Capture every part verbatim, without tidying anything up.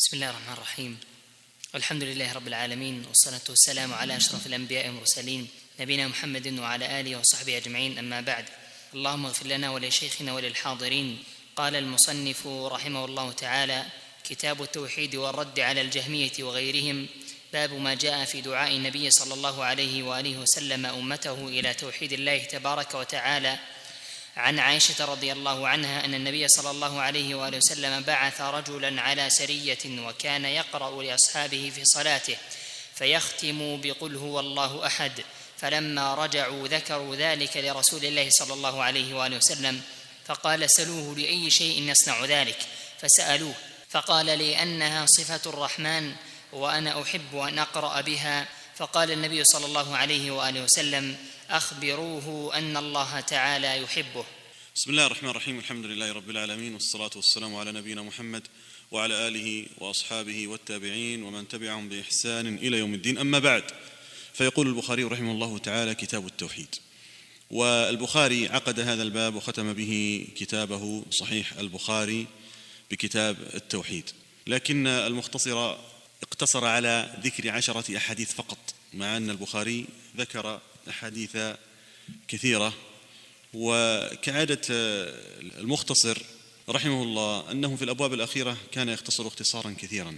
بسم الله الرحمن الرحيم. والحمد لله رب العالمين، والصلاة والسلام على أشرف الأنبياء والمرسلين نبينا محمد وعلى آله وصحبه أجمعين، أما بعد. اللهم اغفر لنا ولشيخنا وللحاضرين. قال المصنف رحمه الله تعالى: كتاب التوحيد والرد على الجهمية وغيرهم، باب ما جاء في دعاء النبي صلى الله عليه وآله وسلم أمته إلى توحيد الله تبارك وتعالى. عن عائشة رضي الله عنها أن النبي صلى الله عليه وآله وسلم بعث رجلا على سرية، وكان يقرأ لأصحابه في صلاته فيختم بقل هو الله أحد، فلما رجعوا ذكروا ذلك لرسول الله صلى الله عليه وآله وسلم، فقال: سلوه لأي شيء يصنع ذلك؟ فسألوه فقال: لأنها صفة الرحمن وأنا أحب أن أقرأ بها. فقال النبي صلى الله عليه وآله وسلم: أخبروه أن الله تعالى يحبه. بسم الله الرحمن الرحيم. الحمد لله رب العالمين، والصلاة والسلام على نبينا محمد وعلى آله وأصحابه والتابعين ومن تبعهم بإحسان إلى يوم الدين، أما بعد. فيقول البخاري رحمه الله تعالى: كتاب التوحيد. والبخاري عقد هذا الباب وختم به كتابه صحيح البخاري بكتاب التوحيد، لكن المختصر اقتصر على ذكر عشرة أحاديث فقط، مع أن البخاري ذكر أحاديث كثيرة. وكعادة المختصر رحمه الله أنه في الأبواب الأخيرة كان يختصر اختصارا كثيرا،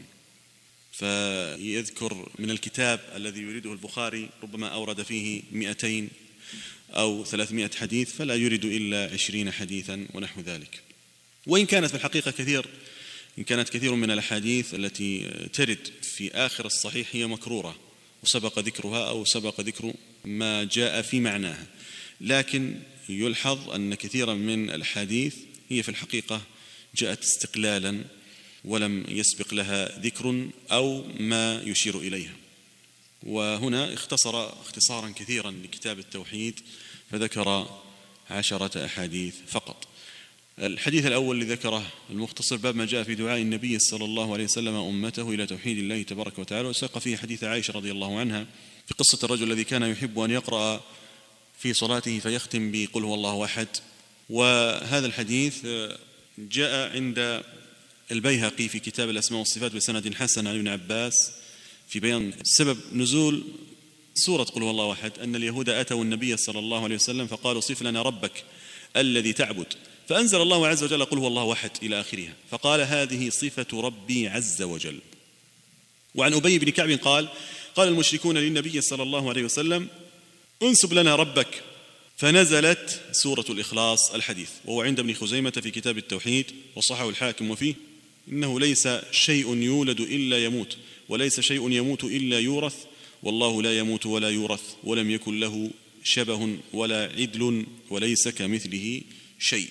فيذكر من الكتاب الذي يريده البخاري ربما أورد فيه مئتين أو ثلاثمائة حديث، فلا يريد إلا عشرين حديثا ونحو ذلك. وإن كانت في الحقيقة كثير إن كانت كثير من الأحاديث التي ترد في آخر الصحيح هي مكرورة وسبق ذكرها أو سبق ذكر ما جاء في معناها، لكن يلحظ أن كثيرا من الأحاديث هي في الحقيقة جاءت استقلالا ولم يسبق لها ذكر أو ما يشير إليها. وهنا اختصر اختصارا كثيرا لكتاب التوحيد فذكر عشرة أحاديث فقط. الحديث الأول الذي ذكره المختصر: باب ما جاء في دعاء النبي صلى الله عليه وسلم أمته إلى توحيد الله تبارك وتعالى. وساق فيه حديث عائشة رضي الله عنها في قصة الرجل الذي كان يحب أن يقرأ في صلاته فيختم بقل هو الله أحد. وهذا الحديث جاء عند البيهقي في كتاب الأسماء والصفات بسند حسن عن ابن عباس في بيان سبب نزول سورة قل هو الله أحد، أن اليهود أتوا النبي صلى الله عليه وسلم فقالوا: صف لنا ربك الذي تعبد، فأنزل الله عز وجل قل هو الله أحد إلى آخرها، فقال: هذه صفة ربي عز وجل. وعن أبي بن كعب قال: قال المشركون للنبي صلى الله عليه وسلم: انسب لنا ربك، فنزلت سورة الإخلاص الحديث، وهو عند ابن خزيمة في كتاب التوحيد وصححه الحاكم وفيه: إنه ليس شيء يولد إلا يموت، وليس شيء يموت إلا يورث، والله لا يموت ولا يورث، ولم يكن له شبه ولا عدل، وليس كمثله شيء.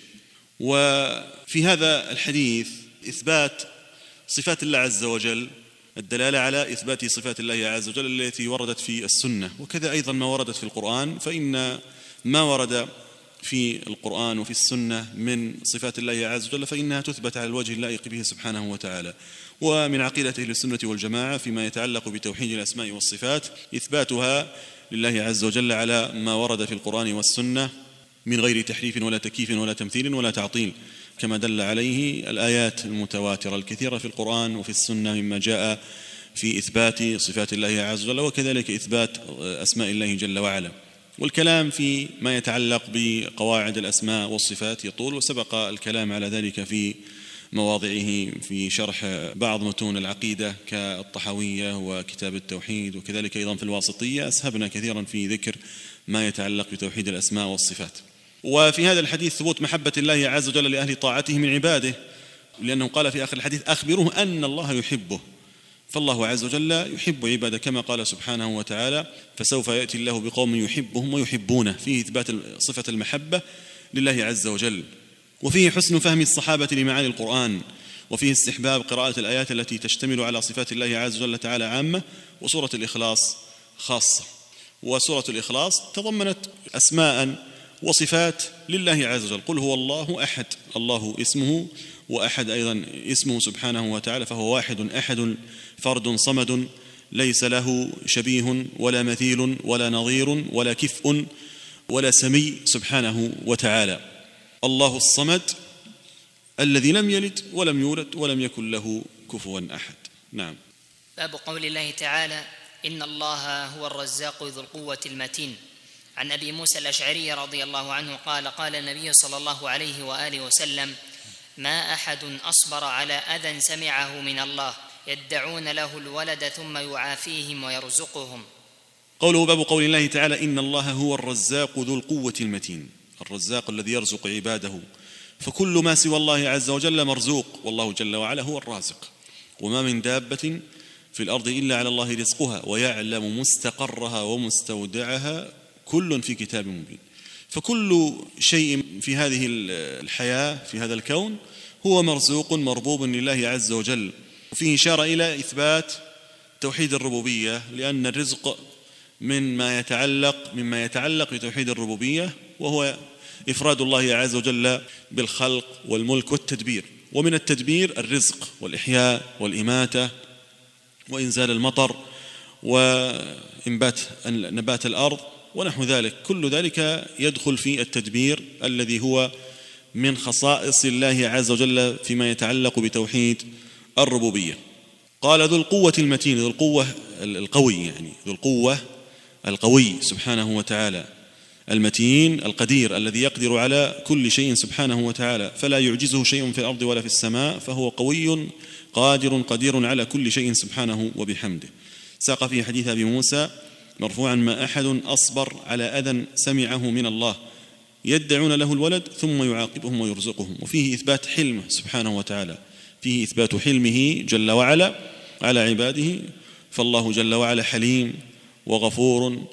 وفي هذا الحديث إثبات صفات الله عز وجل، الدلالة على إثبات صفات الله عز وجل التي وردت في السنة، وكذا أيضا ما وردت في القرآن، فإن ما ورد في القرآن وفي السنة من صفات الله عز وجل فإنها تثبت على الوجه اللائق به سبحانه وتعالى. ومن عقيدة أهل السنة والجماعة فيما يتعلق بتوحيد الأسماء والصفات إثباتها لله عز وجل على ما ورد في القرآن والسنة من غير تحريف ولا تكييف ولا تمثيل ولا تعطيل، كما دل عليه الآيات المتواترة الكثيرة في القرآن وفي السنة مما جاء في إثبات صفات الله عز وجل، وكذلك إثبات أسماء الله جل وعلا. والكلام في ما يتعلق بقواعد الأسماء والصفات يطول، وسبق الكلام على ذلك في مواضعه في شرح بعض متون العقيدة كالطحاوية وكتاب التوحيد، وكذلك أيضا في الواسطية أسهبنا كثيرا في ذكر ما يتعلق بتوحيد الأسماء والصفات. وفي هذا الحديث ثبوت محبة الله عز وجل لأهل طاعته من عباده، لأنه قال في آخر الحديث: أخبروه أن الله يحبه. فالله عز وجل يحب عباده كما قال سبحانه وتعالى: فسوف يأتي الله بقوم يحبهم ويحبونه، فيه إثبات صفة المحبة لله عز وجل. وفيه حسن فهم الصحابة لمعاني القرآن، وفيه استحباب قراءة الآيات التي تشتمل على صفات الله عز وجل تعالى عامة، وسورة الإخلاص خاصة. وسورة الإخلاص تضمنت أسماء وصفات لله عز وجل: قل هو الله أحد، الله اسمه، وأحد أيضا اسمه سبحانه وتعالى، فهو واحد أحد فرد صمد ليس له شبيه ولا مثيل ولا نظير ولا كفء ولا سمي سبحانه وتعالى. الله الصمد الذي لم يلد ولم يولد ولم يكن له كفوا أحد. نعم. باب قول الله تعالى: إن الله هو الرزاق ذو القوة المتين. عن أبي موسى الأشعري رضي الله عنه قال: قال النبي صلى الله عليه وآله وسلم: ما أحد أصبر على أذى سمعه من الله يدعون له الولد ثم يعافيهم ويرزقهم. قوله باب قول الله تعالى: إن الله هو الرزاق ذو القوة المتين، الرزاق الذي يرزق عباده، فكل ما سوى الله عز وجل مرزوق، والله جل وعلا هو الرازق. وما من دابة في الأرض إلا على الله رزقها ويعلم مستقرها ومستودعها كل في كتاب مبين. فكل شيء في هذه الحياة في هذا الكون هو مرزوق مربوب لله عز وجل. وفيه إشارة إلى إثبات توحيد الربوبية، لأن الرزق مما يتعلق مما يتعلق بتوحيد الربوبية، وهو إفراد الله عز وجل بالخلق والملك والتدبير. ومن التدبير الرزق والإحياء والإماتة وإنزال المطر وإنبات نبات الأرض ونحو ذلك، كل ذلك يدخل في التدبير الذي هو من خصائص الله عز وجل فيما يتعلق بتوحيد الربوبية. قال ذو القوة المتين، ذو القوة القوي، يعني ذو القوة القوي سبحانه وتعالى، المتين القدير الذي يقدر على كل شيء سبحانه وتعالى، فلا يعجزه شيء في الأرض ولا في السماء، فهو قوي قادر قدير على كل شيء سبحانه وبحمده. ساق في حديث أبي موسى مرفوعا: ما أحد أصبر على أذى سمعه من الله يدعون له الولد ثم يعاقبهم ويرزقهم. وفيه إثبات حلمه سبحانه وتعالى، فيه إثبات حلمه جل وعلا على عباده، فالله جل وعلا حليم وغفور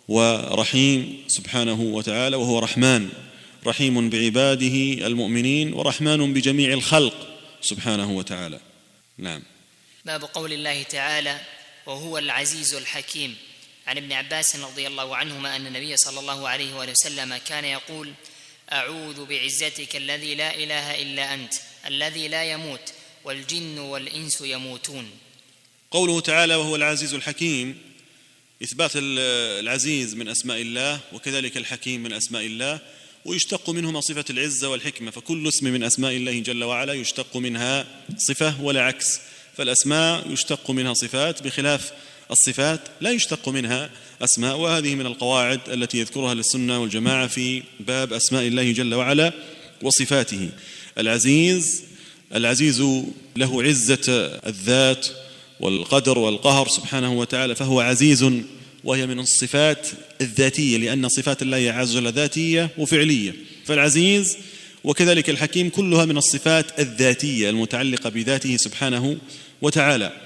ورحيم سبحانه وتعالى، وهو رحمن رحيم بعباده المؤمنين ورحمن بجميع الخلق سبحانه وتعالى. نعم. باب قول الله تعالى: وهو العزيز الحكيم. عن ابن عباس رضي الله عنهما أن النبي صلى الله عليه وآله وسلم كان يقول: أعوذ بعزتك الذي لا إله إلا أنت الذي لا يموت والجن والإنس يموتون. قوله تعالى: وهو العزيز الحكيم، إثبات العزيز من أسماء الله، وكذلك الحكيم من أسماء الله، ويشتق منهما صفة العزة والحكمة، فكل اسم من أسماء الله جل وعلا يشتق منها صفة ولا عكس، فالأسماء يشتق منها صفات بخلاف الصفات لا يشتق منها أسماء. وهذه من القواعد التي يذكرها السنة والجماعة في باب أسماء الله جل وعلا وصفاته. العزيز العزيز له عزة الذات والقدر والقهر سبحانه وتعالى، فهو عزيز، وهي من الصفات الذاتية، لأن صفات الله عز وجل ذاتية وفعلية، فالعزيز وكذلك الحكيم كلها من الصفات الذاتية المتعلقة بذاته سبحانه وتعالى.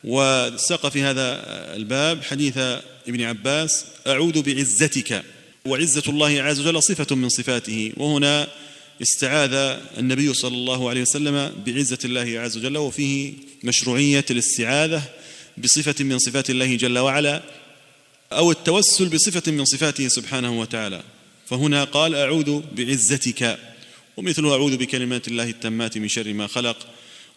وساق في هذا الباب حديث ابن عباس: أعوذ بعزتك، وعزة الله عز وجل صفة من صفاته، وهنا استعاذ النبي صلى الله عليه وسلم بعزة الله عز وجل، وفيه مشروعية الاستعاذة بصفة من صفات الله جل وعلا أو التوسل بصفة من صفاته سبحانه وتعالى. فهنا قال: أعوذ بعزتك، ومثله: أعوذ بكلمات الله التامات من شر ما خلق،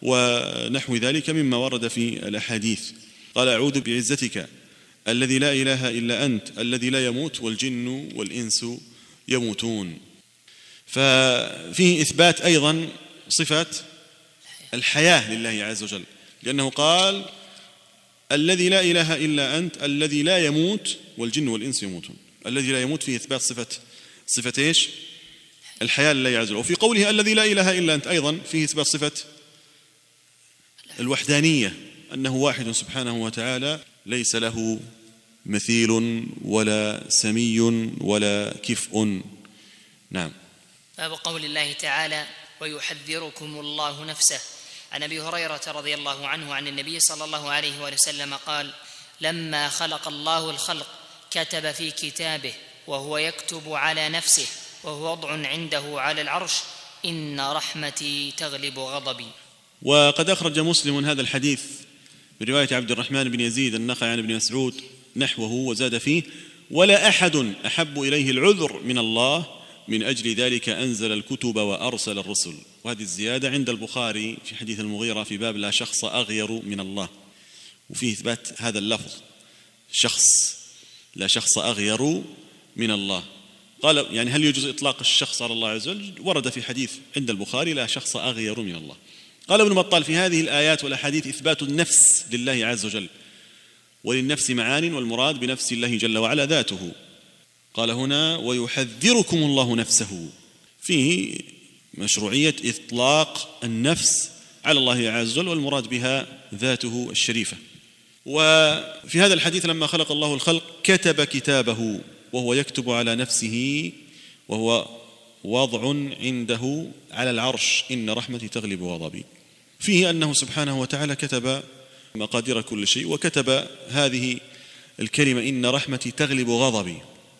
ونحو ذلك مما ورد في الأحاديث. قال: أعوذ بعزتك الذي لا إله إلا أنت الذي لا يموت والجن والإنس يموتون. ففيه إثبات أيضا صفة الحياة لله عز وجل، لأنه قال: الذي لا إله إلا أنت الذي لا يموت والجن والإنس يموتون. الذي لا يموت فيه إثبات صفة صفة إيش؟ الحياة لله عز وجل. وفي قوله الذي لا إله إلا أنت أيضا فيه إثبات صفة الوحدانية، أنه واحد سبحانه وتعالى، ليس له مثيل ولا سمي ولا كفء. نعم. باب قول الله تعالى: ويحذركم الله نفسه. عن أبي هريرة رضي الله عنه عن النبي صلى الله عليه وسلم قال: لما خلق الله الخلق كتب في كتابه وهو يكتب على نفسه وهو وضع عنده على العرش: إن رحمتي تغلب غضبي. وقد أخرج مسلم هذا الحديث برواية عبد الرحمن بن يزيد النخعي عن ابن مسعود نحوه، وزاد فيه: ولا أحد أحب إليه العذر من الله من أجل ذلك أنزل الكتب وأرسل الرسل. وهذه الزيادة عند البخاري في حديث المغيرة في باب لا شخص أغير من الله، وفيه إثبات هذا اللفظ شخص، لا شخص أغير من الله. قال: يعني هل يجوز إطلاق الشخص على الله عز وجل؟ ورد في حديث عند البخاري: لا شخص أغير من الله. قال ابن بطال: في هذه الآيات والأحاديث إثبات النفس لله عز وجل، وللنفس معان، والمراد بنفس الله جل وعلا ذاته. قال هنا: ويحذركم الله نفسه، فيه مشروعية إطلاق النفس على الله عز وجل، والمراد بها ذاته الشريفة. وفي هذا الحديث لما خلق الله الخلق كتب كتابه، وهو يكتب على نفسه، وهو وضع عنده على العرش: إن رحمتي تغلب غضبي. فيه أنه سبحانه وتعالى كتب مقادير كل شيء، وكتب هذه الكلمة: إن رحمتي تغلب غضبي.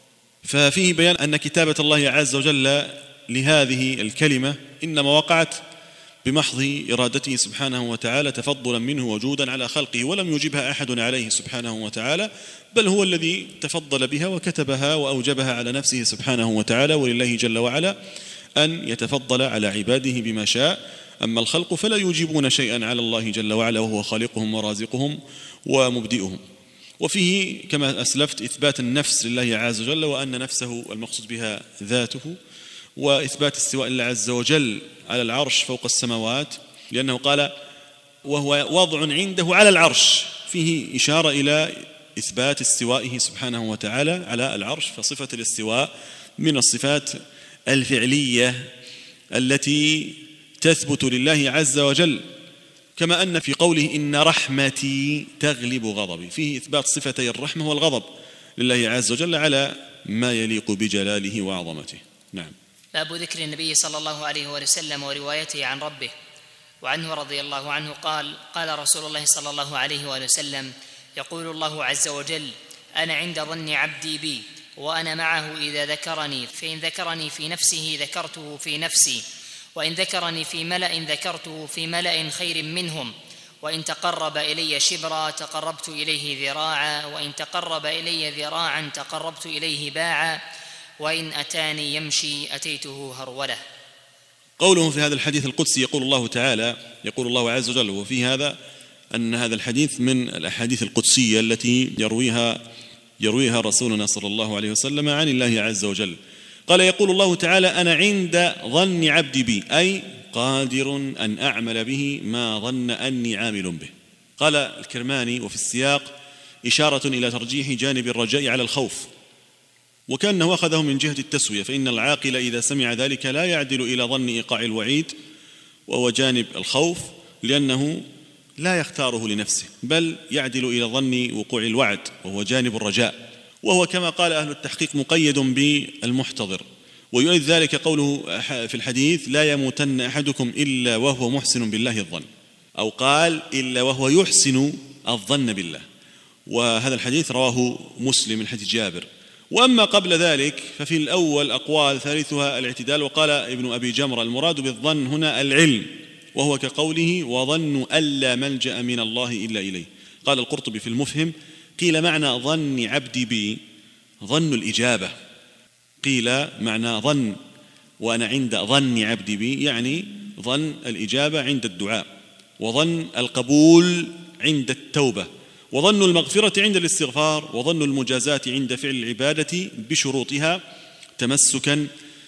ففيه بيان أن كتابة الله عز وجل لهذه الكلمة إنما وقعت بمحض إرادته سبحانه وتعالى، تفضلا منه وجودا على خلقه، ولم يجبها أحد عليه سبحانه وتعالى، بل هو الذي تفضل بها وكتبها وأوجبها على نفسه سبحانه وتعالى. ولله جل وعلا أن يتفضل على عباده بما شاء. أما الخلق فلا يوجبون شيئا على الله جل وعلا، وهو خالقهم ورازقهم ومبدئهم. وفيه كما أسلفت إثبات النفس لله عز وجل، وأن نفسه المقصود بها ذاته، وإثبات استواء الله عز وجل على العرش فوق السماوات، لأنه قال: وهو وضع عنده على العرش، فيه إشارة إلى إثبات استوائه سبحانه وتعالى على العرش. فصفة الاستواء من الصفات الفعلية التي تثبت لله عز وجل، كما أن في قوله: إن رحمتي تغلب غضبي، فيه إثبات صفتي الرحمة والغضب لله عز وجل على ما يليق بجلاله وعظمته. نعم. باب ذكر النبي صلى الله عليه وسلم وروايته عن ربه. وعنه رضي الله عنه قال: قال رسول الله صلى الله عليه وسلم: يقول الله عز وجل: أنا عند ظن عبدي بي، وأنا معه إذا ذكرني، فإن ذكرني في نفسه ذكرته في نفسي، وإن ذكرني في ملأ ذكرته في ملأ خير منهم، وإن تقرب إلي شبرا تقربت إليه ذراعا، وإن تقرب إلي ذراعا تقربت إليه باعا، وإن أتاني يمشي أتيته هرولة. قوله في هذا الحديث القدسي: يقول الله تعالى، يقول الله عز وجل، وفي هذا أن هذا الحديث من الأحاديث القدسية التي يرويها يرويها رسولنا صلى الله عليه وسلم عن الله عز وجل. قال: يقول الله تعالى: أنا عند ظن عبدي بي، أي قادر أن أعمل به ما ظن أني عامل به. قال الكرماني: وفي السياق إشارة إلى ترجيح جانب الرجاء على الخوف، وكأنه أخذه من جهة التسوية، فإن العاقل إذا سمع ذلك لا يعدل إلى ظن إيقاع الوعيد، وهو جانب الخوف، لأنه لا يختاره لنفسه، بل يعدل إلى ظن وقوع الوعد، وهو جانب الرجاء، وهو كما قال أهل التحقيق مقيد بالمحتضر. ويؤيد ذلك قوله في الحديث: لا يموتن أحدكم إلا وهو محسن بالله الظن، أو قال: إلا وهو يحسن الظن بالله. وهذا الحديث رواه مسلم من حديث جابر. وأما قبل ذلك ففي الأول أقوال ثالثها الاعتدال. وقال ابن أبي جمرة: المراد بالظن هنا العلم، وهو كقوله: وظنوا ألا ملجأ من الله إلا إليه. قال القرطبي في المفهم: قيل معنى ظن عبدي بي ظن الإجابة، قيل معنى ظن وأنا عند ظن عبدي بي يعني ظن الإجابة عند الدعاء، وظن القبول عند التوبة، وظن المغفرة عند الاستغفار، وظن المجازات عند فعل العبادة بشروطها تمسكا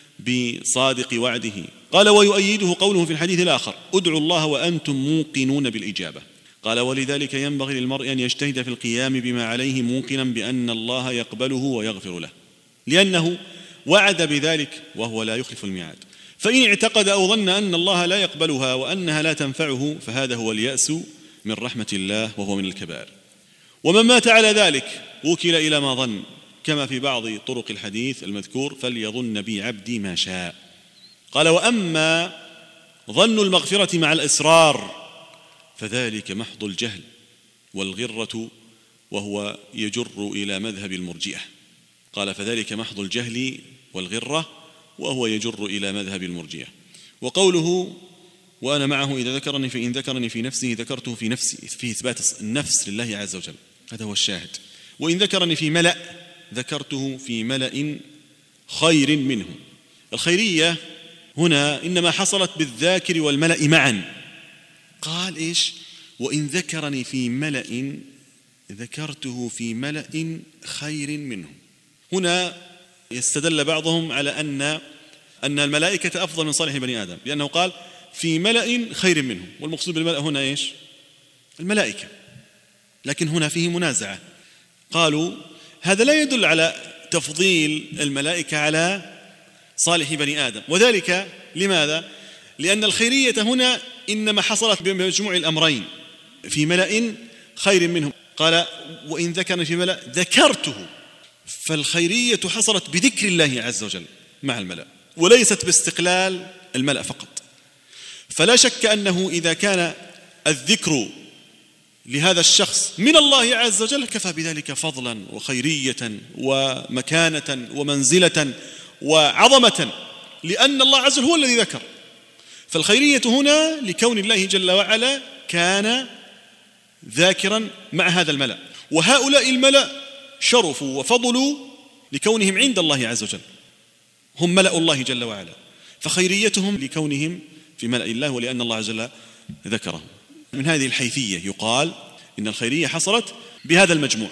بصادق وعده. قال: ويؤيده قوله في الحديث الآخر: ادعوا الله وأنتم موقنون بالإجابة. قال: ولذلك ينبغي للمرء أن يجتهد في القيام بما عليه موقنا بأن الله يقبله ويغفر له، لأنه وعد بذلك وهو لا يخلف الميعاد. فإن اعتقد أو ظن أن الله لا يقبلها وأنها لا تنفعه فهذا هو اليأس من رحمة الله، وهو من الكبائر. ومن مات على ذلك وكل إلى ما ظن، كما في بعض طرق الحديث المذكور: فليظن بي عبدي ما شاء. قال: وأما ظن المغفرة مع الإصرار فذلك محض الجهل والغرة، وهو يجر إلى مذهب المرجئة. قال: فذلك محض الجهل والغرة، وهو يجر إلى مذهب المرجئة. وقوله: وأنا معه إذا ذكرني فإن ذكرني في نفسه ذكرته في نفسي، في إثبات النفس لله عز وجل، هذا هو الشاهد. وإن ذكرني في ملأ ذكرته في ملأ خير منه. الخيرية هنا إنما حصلت بالذاكر والملأ معا. قال إيش؟ وإن ذكرني في ملأ ذكرته في ملأ خير منه. هنا يستدل بعضهم على أن أن الملائكة أفضل من صالح بني آدم، لأنه قال: في ملأ خير منهم، والمقصود بالملأ هنا إيش؟ الملائكة. لكن هنا فيه منازعة، قالوا هذا لا يدل على تفضيل الملائكة على صالح بني آدم، وذلك لماذا؟ لأن الخيرية هنا إنما حصلت بمجموع الأمرين، في ملأ خير منهم، قال وإن ذكرني في ملأ ذكرته، فالخيرية حصلت بذكر الله عز وجل مع الملأ وليست باستقلال الملأ فقط. فلا شك أنه إذا كان الذكر لهذا الشخص من الله عز وجل كفى بذلك فضلا وخيرية ومكانة ومنزلة وعظمة، لأن الله عز وجل هو الذي ذكر. فالخيرية هنا لكون الله جل وعلا كان ذاكرا مع هذا الملأ، وهؤلاء الملأ شرفوا وفضلوا لكونهم عند الله عز وجل، هم ملأ الله جل وعلا، فخيريتهم لكونهم في ملأ الله ولأن الله عز وجل ذكرهم. من هذه الحيثية يقال إن الخيرية حصلت بهذا المجموع.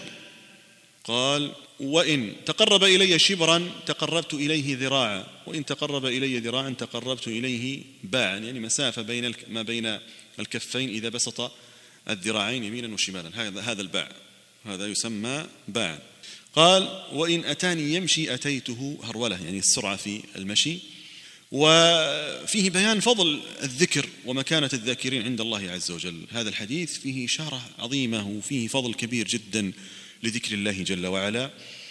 قال وإن تقرب إلي شبرا تقربت إليه ذراعا، وإن تقرب إلي ذراعا تقربت إليه باعا، يعني مسافة بين ما بين الكفين إذا بسط الذراعين يمينا وشمالا، هذا هذا الباع، هذا يسمى باعا. قال وإن أتاني يمشي أتيته هرولة، يعني السرعة في المشي. وفيه بيان فضل الذكر ومكانة الذاكرين عند الله عز وجل. هذا الحديث فيه إشارة عظيمة وفيه فضل كبير جدا لذكر الله جل وعلا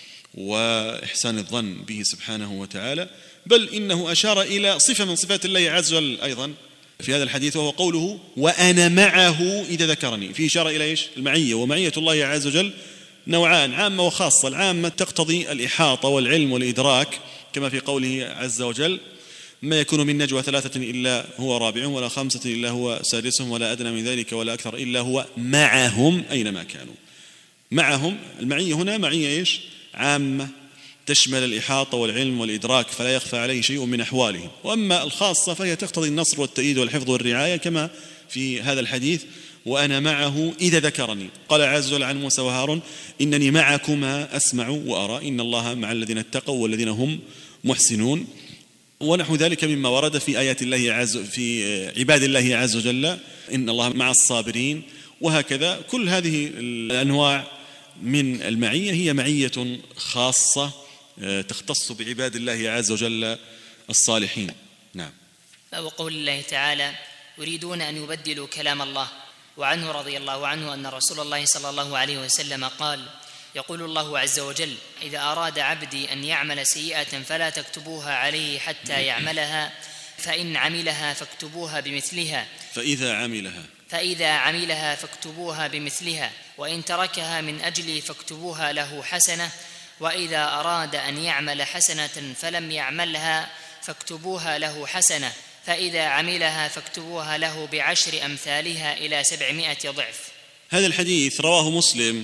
وإحسان الظن به سبحانه وتعالى، بل إنه أشار إلى صفة من صفات الله عز وجل أيضا في هذا الحديث، وهو قوله وأنا معه إذا ذكرني. فيه إشارة إلى إيش؟ المعية، ومعية الله عز وجل نوعان، عامة وخاصة. العامة تقتضي الإحاطة والعلم والإدراك، كما في قوله عز وجل ما يكون من نجوى ثلاثة إلا هو رابعهم ولا خمسة إلا هو سادسهم ولا أدنى من ذلك ولا أكثر إلا هو معهم أينما كانوا. معهم، المعية هنا معية إيش؟ عامة تشمل الإحاطة والعلم والإدراك، فلا يخفى عليه شيء من أحوالهم. وأما الخاصة فهي تقتضي النصر والتأييد والحفظ والرعاية، كما في هذا الحديث وأنا معه إذا ذكرني. قال عز وجل عن موسى وهارون إنني معكما أسمع وأرى إن الله مع الذين اتقوا والذين هم محسنون، ونحو ذلك مما ورد في آيات الله عز في عباد الله عز وجل إن الله مع الصابرين. وهكذا كل هذه الأنواع من المعية هي معية خاصة تختص بعباد الله عز وجل الصالحين. نعم. وقول الله تعالى يريدون أن يبدلوا كلام الله. وعنه رضي الله عنه أن رسول الله صلى الله عليه وسلم قال يقول الله عز وجل إذا أراد عبدي أن يعمل سيئة فلا تكتبوها عليه حتى يعملها، فإن عملها فاكتبوها بمثلها فإذا عملها فإذا عملها فاكتبوها بمثلها، وإن تركها من أجلي فاكتبوها له حسنة، وإذا أراد أن يعمل حسنة فلم يعملها فاكتبوها له حسنة، فإذا عملها فاكتبوها له بعشر أمثالها إلى سبعمائة ضعف. هذا الحديث رواه مسلم،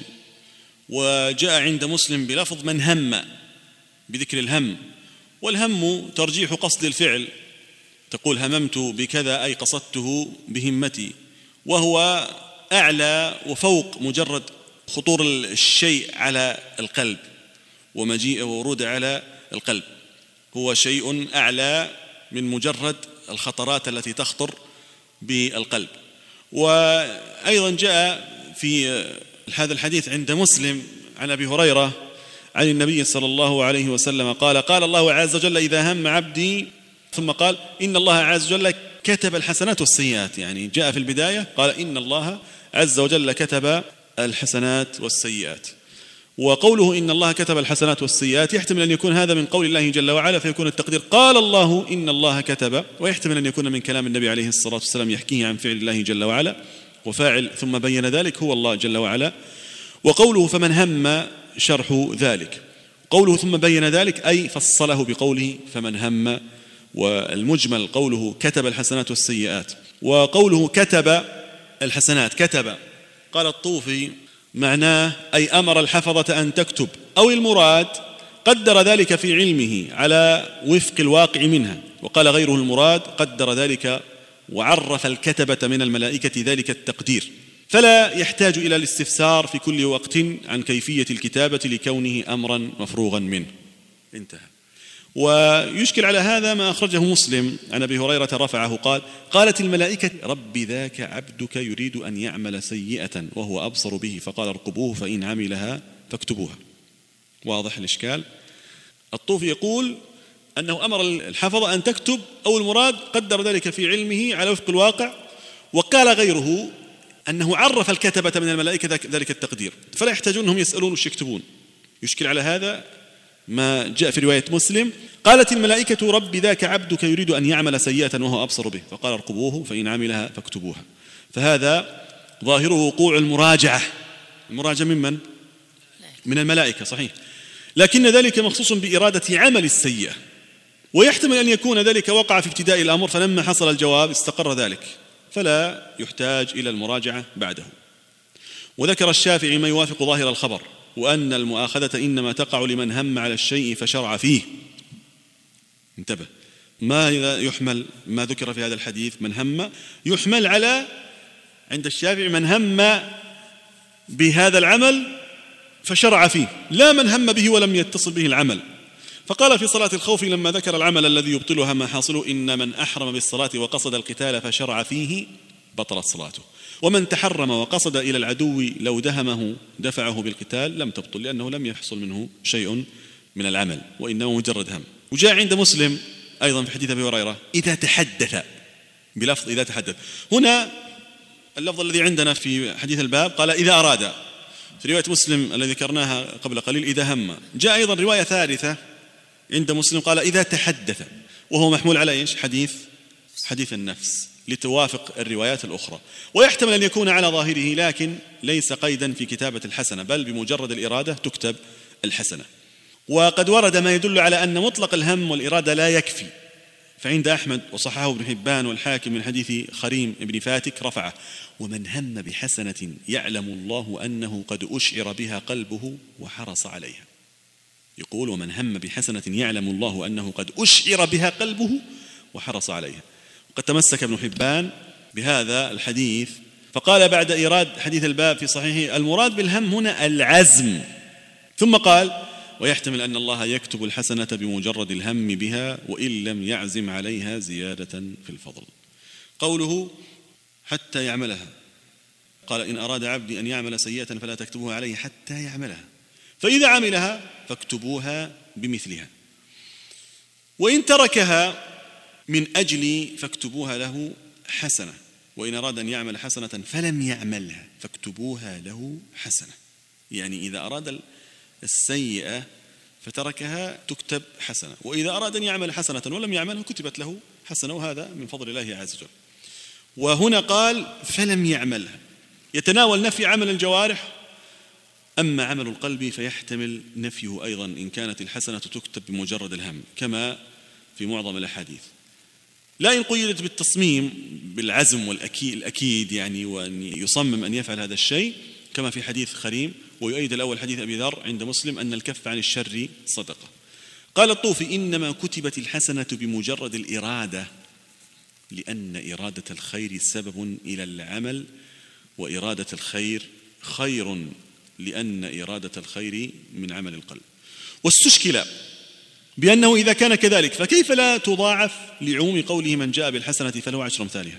وجاء عند مسلم بلفظ من هم، بذكر الهم، والهم ترجيح قصد الفعل، تقول هممت بكذا أي قصدته بهمتي، وهو أعلى وفوق مجرد خطور الشيء على القلب ومجيء ورود على القلب، هو شيء أعلى من مجرد الخطرات التي تخطر بالقلب. وأيضا جاء في هذا الحديث عند مسلم عن أبي هريرة عن النبي صلى الله عليه وسلم قال قال الله عز وجل إذا هم عبدي، ثم قال إن الله عز وجل كتب الحسنات والسيئات، يعني جاء في البداية قال إن الله عز وجل كتب الحسنات والسيئات. وقوله إن الله كتب الحسنات والسيئات يحتمل أن يكون هذا من قول الله جل وعلا فيكون التقدير قال الله إن الله كتب، ويحتمل أن يكون من كلام النبي عليه الصلاة والسلام يحكيه عن فعل الله جل وعلا، وفاعل ثم بين ذلك هو الله جل وعلا. وقوله فمن هم شرح ذلك، قوله ثم بين ذلك أي فصله بقوله فمن هم، والمجمل قوله كتب الحسنات والسيئات. وقوله كتب الحسنات كتب قال الطوفي معناه أي أمر الحفظة أن تكتب، أو المراد قدر ذلك في علمه على وفق الواقع منها، وقال غيره المراد قدر ذلك وعرف الكتبة من الملائكة ذلك التقدير، فلا يحتاج إلى الاستفسار في كل وقت عن كيفية الكتابة لكونه أمرا مفروغا منه. انتهى. ويشكل على هذا ما أخرجه مسلم عن أبي هريرة رفعه قال: قالت الملائكة: رب ذاك عبدك يريد أن يعمل سيئة وهو أبصر به، فقال: ارقبوه فإن عملها فاكتبوها. واضح الإشكال؟ الطوفي يقول أنه أمر الحفظة أن تكتب، أو المراد قدر ذلك في علمه على وفق الواقع. وقال غيره أنه عرف الكتبة من الملائكة ذلك التقدير، فلا يحتاجون أنهم يسألون وش يكتبون. يشكل على هذا ما جاء في رواية مسلم: قالت الملائكة: رب ذاك عبدك يريد أن يعمل سيئة وهو أبصر به، فقال: ارقبوه فإن عملها فاكتبوها. فهذا ظاهره وقوع المراجعة. المراجعة ممن؟ من الملائكة، صحيح، لكن ذلك مخصوص بإرادة عمل السيئة، ويحتمل أن يكون ذلك وقع في ابتداء الأمر، فلما حصل الجواب استقر ذلك، فلا يحتاج إلى المراجعة بعده. وذكر الشافعي ما يوافق ظاهر الخبر، وأن المؤاخذة إنما تقع لمن هم على الشيء فشرع فيه. انتبه، ما يحمل ما ذكر في هذا الحديث من هم، يحمل على عند الشافعي من هم بهذا العمل فشرع فيه، لا من هم به ولم يتصل به العمل. فقال في صلاة الخوف لما ذكر العمل الذي يبطلها ما حاصله: إن من أحرم بالصلاة وقصد القتال فشرع فيه بطلت صلاته، ومن تحرم وقصد إلى العدو لو دهمه دفعه بالقتال لم تبطل، لأنه لم يحصل منه شيء من العمل وإنما مجرد هم. وجاء عند مسلم أيضا في حديث أبي هريرة: إذا تحدث، بلفظ إذا تحدث. هنا اللفظ الذي عندنا في حديث الباب قال إذا أراد، في رواية مسلم الذي ذكرناها قبل قليل إذا هم. جاء أيضا رواية ثالثة عند مسلم قال إذا تحدث، وهو محمول على إيش؟ حديث حديث النفس، لتوافق الروايات الأخرى. ويحتمل أن يكون على ظاهره، لكن ليس قيدا في كتابة الحسنة، بل بمجرد الإرادة تكتب الحسنة. وقد ورد ما يدل على أن مطلق الهم والإرادة لا يكفي، فعند أحمد وصححه ابن حبان والحاكم من حديث خريم بن فاتك رفعه: ومن هم بحسنة يعلم الله أنه قد أشعر بها قلبه وحرص عليها. يقول: ومن هم بحسنة يعلم الله أنه قد أشعر بها قلبه وحرص عليها. وقد تمسك ابن حبان بهذا الحديث فقال بعد إيراد حديث الباب في صحيحه: المراد بالهم هنا العزم. ثم قال: ويحتمل أن الله يكتب الحسنة بمجرد الهم بها وإن لم يعزم عليها زيادة في الفضل. قوله حتى يعملها، قال: إن أراد عبدي أن يعمل سيئة فلا تكتبوها عليه حتى يعملها، فإذا عملها فاكتبوها بمثلها، وإن تركها من أجل فاكتبوها له حسنة، وإن أراد أن يعمل حسنة فلم يعملها فاكتبوها له حسنة. يعني إذا أراد السيئة فتركها تكتب حسنة، وإذا أراد أن يعمل حسنة ولم يعملها كتبت له حسنة، وهذا من فضل الله عز وجل. وهنا قال فلم يعملها، يتناول نفي عمل الجوارح. أما عمل القلب فيحتمل نفيه أيضا إن كانت الحسنة تكتب بمجرد الهم، كما في معظم الأحاديث، لا إن قيدت بالتصميم بالعزم والأكيد الأكيد يعني، وأن يصمم أن يفعل هذا الشيء، كما في حديث خريم. ويؤيد الأول حديث أبي ذر عند مسلم أن الكف عن الشر صدقة. قال الطوفي: إنما كتبت الحسنة بمجرد الإرادة، لأن إرادة الخير سبب إلى العمل، وإرادة الخير خير، لأن إرادة الخير من عمل القلب. واستشكل بأنه إذا كان كذلك فكيف لا تضاعف لعموم قوله من جاء بالحسنة فله عشر أمثالها.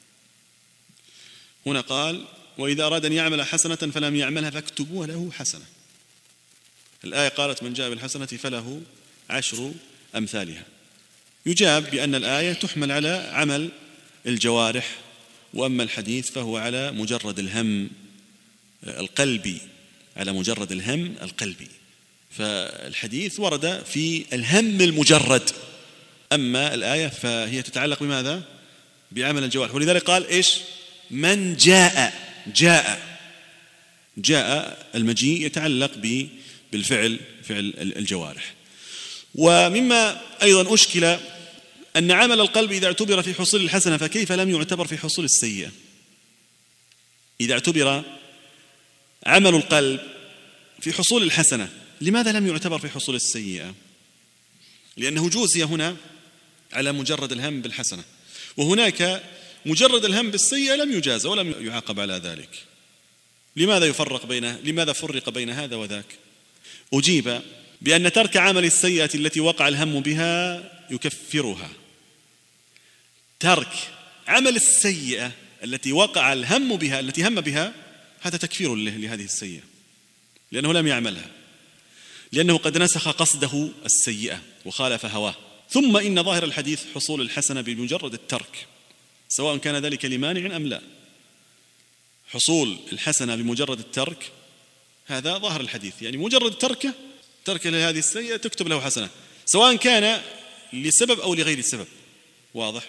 هنا قال: وإذا أراد أن يعمل حسنة فلم يعملها فاكتبوها له حسنة. الآية قالت من جاء بالحسنة فله عشر أمثالها. يجاب بأن الآية تحمل على عمل الجوارح، وأما الحديث فهو على مجرد الهم القلبي، على مجرد الهم القلبي. فالحديث ورد في الهم المجرد، أما الآية فهي تتعلق بماذا؟ بعمل الجوارح. ولذلك قال إيش؟ من جاء جاء جاء المجيء يتعلق بالفعل، فعل الجوارح. ومما أيضا أشكل أن عمل القلب إذا اعتبر في حصول الحسنة فكيف لم يعتبر في حصول السيئة؟ إذا اعتبر عمل القلب في حصول الحسنة لماذا لم يعتبر في حصول السيئة؟ لأنه جوزي هنا على مجرد الهم بالحسنة، وهناك مجرد الهم بالسيئة لم يجاز ولم يعاقب على ذلك. لماذا يفرق بين لماذا فرق بين هذا وذاك؟ أجيب بأن ترك عمل السيئة التي وقع الهم بها يكفرها. ترك عمل السيئة التي وقع الهم بها التي هم بها هذا تكفير لهذه السيئة، لأنه لم يعملها، لأنه قد نسخ قصده السيئة وخالف هواه. ثم إن ظاهر الحديث حصول الحسنة بمجرد الترك، سواء كان ذلك لمانع أم لا. حصول الحسنة بمجرد الترك هذا ظاهر الحديث، يعني مجرد تركه ترك لهذه السيئة تكتب له حسنة، سواء كان لسبب أو لغير السبب. واضح؟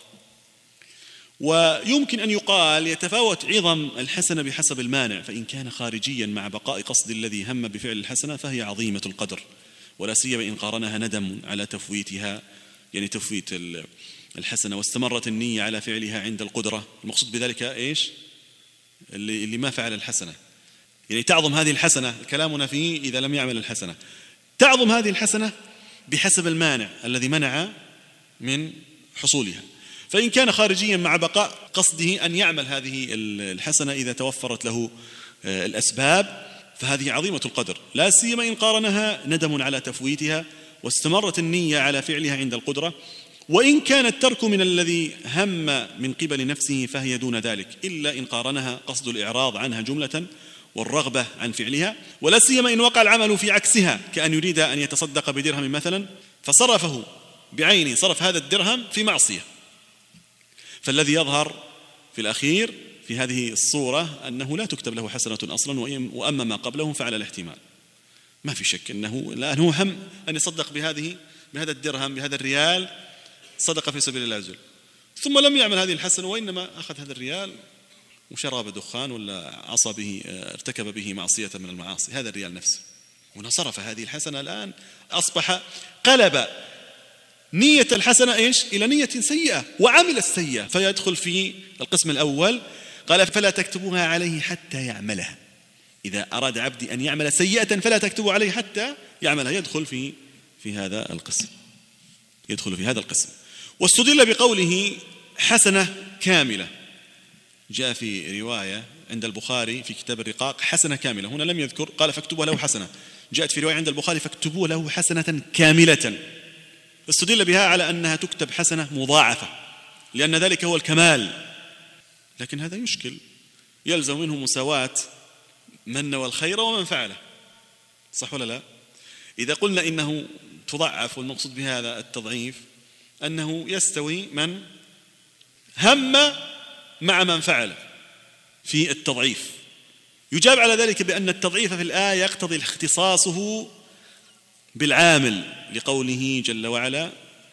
ويمكن أن يقال يتفاوت عظم الحسنة بحسب المانع، فإن كان خارجيا مع بقاء قصد الذي هم بفعل الحسنة فهي عظيمة القدر، ولا سيما إن قارنها ندم على تفويتها، يعني تفويت الحسنة، واستمرت النية على فعلها عند القدرة. المقصود بذلك إيش؟ اللي, اللي ما فعل الحسنة، يعني تعظم هذه الحسنة، كلامنا فيه إذا لم يعمل الحسنة، تعظم هذه الحسنة بحسب المانع الذي منع من حصولها. فإن كان خارجيا مع بقاء قصده أن يعمل هذه الحسنة إذا توفرت له الأسباب فهذه عظيمة القدر، لا سيما إن قارنها ندم على تفويتها واستمرت النية على فعلها عند القدرة. وإن كان الترك من الذي هم من قبل نفسه فهي دون ذلك، إلا إن قارنها قصد الإعراض عنها جملة والرغبة عن فعلها، ولا سيما إن وقع العمل في عكسها، كأن يريد أن يتصدق بدرهم مثلا فصرفه بعينه، صرف هذا الدرهم في معصية. فالذي يظهر في الأخير في هذه الصورة أنه لا تكتب له حسنة أصلا، وأما ما قبله فعلى الاحتمال. ما في شك أنه لأنه هم أن يصدق بهذه بهذا الدرهم بهذا الريال صدق في سبيل الله عز وجل، ثم لم يعمل هذه الحسنة، وإنما أخذ هذا الريال وشرب دخان ولا عصى به ارتكب به معصية من المعاصي، هذا الريال نفسه، ونصرف هذه الحسنة الآن أصبح قلب نية الحسنة إيش؟ إلى نية سيئة، وعمل السيئة، فيدخل في القسم الأول. قال فلا تكتبوها عليه حتى يعملها. إذا أراد عبدي أن يعمل سيئة فلا تكتبوا عليه حتى يعملها، يدخل في في هذا القسم، يدخل في هذا القسم. واستدل بقوله حسنة كاملة، جاء في رواية عند البخاري في كتاب الرقاق حسنة كاملة، هنا لم يذكر، قال فاكتبوا له حسنة. جاءت في رواية عند البخاري فاكتبوا له حسنة كاملة، استدل بها على أنها تكتب حسنة مضاعفة، لأن ذلك هو الكمال. لكن هذا يشكل، يلزم منه مساواة من نوى الخير ومن فعله، صح ولا لا؟ إذا قلنا إنه تضعف، والمقصود بهذا التضعيف أنه يستوي من هم مع من فعل في التضعيف. يجاب على ذلك بأن التضعيف في الآية يقتضي اختصاصه بالعامل، لقوله جل وعلا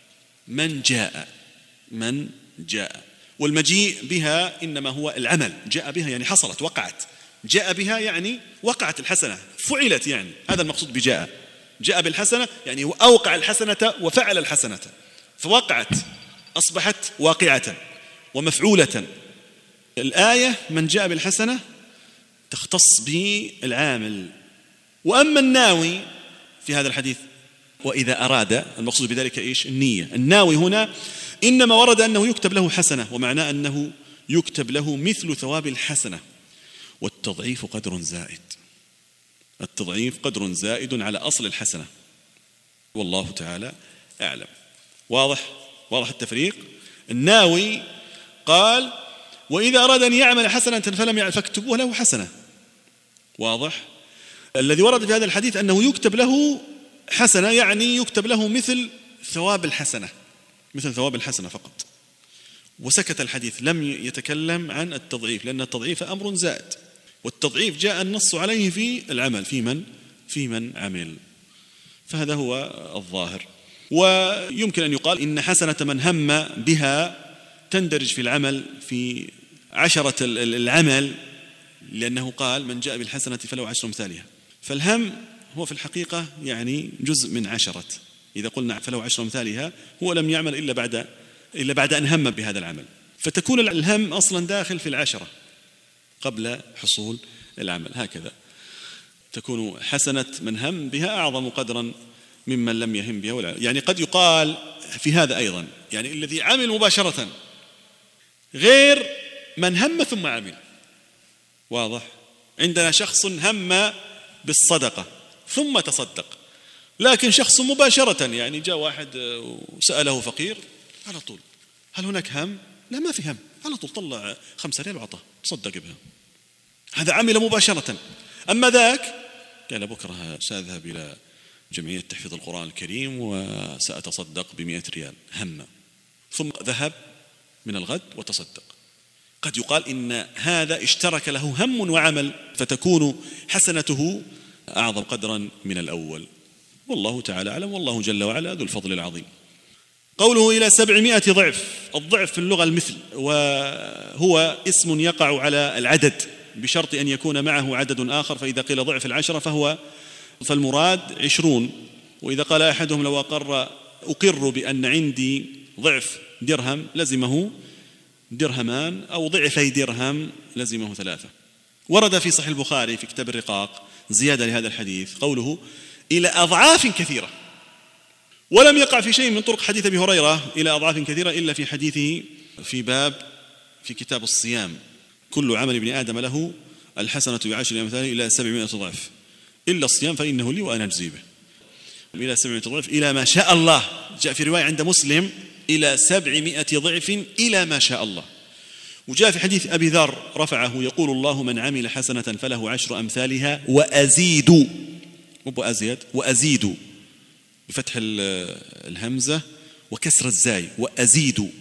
من جاء من جاء، والمجيء بها إنما هو العمل، جاء بها يعني حصلت وقعت، جاء بها يعني وقعت الحسنة فعلت، يعني هذا المقصود بجاء، جاء بالحسنة يعني أوقع الحسنة وفعل الحسنة فوقعت، أصبحت واقعة ومفعولة. الآية من جاء بالحسنة تختص بالعامل. وأما الناوي في هذا الحديث وإذا أراد، المقصود بذلك إيش؟ النية. الناوي هنا إنما ورد أنه يكتب له حسنة، ومعناه أنه يكتب له مثل ثواب الحسنة. والتضعيف قدر زائد، التضعيف قدر زائد على أصل الحسنة، والله تعالى أعلم. واضح؟ واضح التفريق. الناوي قال وإذا أراد أن يعمل حسنة فلم يعمل فاكتبوه له حسنة. واضح؟ الذي ورد في هذا الحديث أنه يكتب له حسنة، يعني يكتب له مثل ثواب الحسنة، مثل ثواب الحسنة فقط. وسكت الحديث، لم يتكلم عن التضعيف، لأن التضعيف أمر زائد، والتضعيف جاء النص عليه في العمل، في من في من عمل. فهذا هو الظاهر. ويمكن أن يقال إن حسنة من هم بها تندرج في العمل في عشرة العمل، لأنه قال من جاء بالحسنة فله عشر أمثالها، فالهم هو في الحقيقة يعني جزء من عشرة. إذا قلنا فله عشر أمثالها هو لم يعمل إلا بعد إلا بعد أن هم بهذا العمل، فتكون الهم أصلا داخل في العشرة قبل حصول العمل. هكذا تكون حسنة من هم بها أعظم قدرا ممن لم يهم بها ولا. يعني قد يقال في هذا أيضا، يعني الذي عمل مباشرة غير من هم ثم عمل. واضح؟ عندنا شخص هم بالصدقة ثم تصدق، لكن شخص مباشرة يعني جاء واحد وسأله فقير على طول هل هناك هم؟ لا ما في هم، على طول طلع خمسة ريال وعطاه تصدق بها، هذا عمل مباشرة. أما ذاك قال بكرة سأذهب إلى جمعية تحفيظ القرآن الكريم وسأتصدق بمئة ريال، هم ثم ذهب من الغد وتصدق. قد يقال إن هذا اشترك له هم وعمل فتكون حسنته أعظم قدرا من الأول، والله تعالى أعلم، والله جل وعلا ذو الفضل العظيم. قوله إلى سبعمائة ضعف، الضعف في اللغة المثل، وهو اسم يقع على العدد بشرط أن يكون معه عدد آخر، فإذا قيل ضعف العشرة فهو فالمراد عشرون. وإذا قال أحدهم لو أقر أقر بأن عندي ضعف درهم لزمه درهمان، أو ضعفي درهم لزمه ثلاثة. ورد في صحيح البخاري في كتاب الرقاق زيادة لهذا الحديث قوله إلى أضعاف كثيرة، ولم يقع في شيء من طرق حديث أبي هريرة إلى أضعاف كثيرة إلا في حديثه في باب في كتاب الصيام، كل عمل ابن آدم له الحسنة بعشر أمثاله إلى سبعمائة ضعف إلا الصيام فإنه لي وأنا أجزي به، إلى سبعمائة ضعف إلى ما شاء الله. جاء في رواية عند مسلم إلى سبعمائة ضعف إلى ما شاء الله. وجاء في حديث أبي ذر رفعه يقول الله من عمل حسنة فله عشر أمثالها وأزيد، مو أزيد وأزيد بفتح الهمزة وكسر الزاي، وأزيد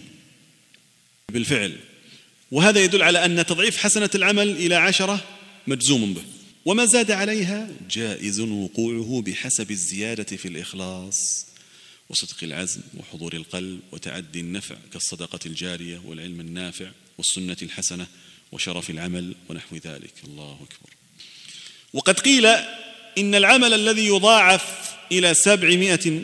بالفعل. وهذا يدل على أن تضعيف حسنة العمل إلى عشرة مجزوم به، وما زاد عليها جائز وقوعه بحسب الزيادة في الإخلاص وصدق العزم وحضور القلب وتعدي النفع كالصدقة الجارية والعلم النافع والسنة الحسنة وشرف العمل ونحو ذلك. الله أكبر. وقد قيل إن العمل الذي يضاعف إلى سبعمائة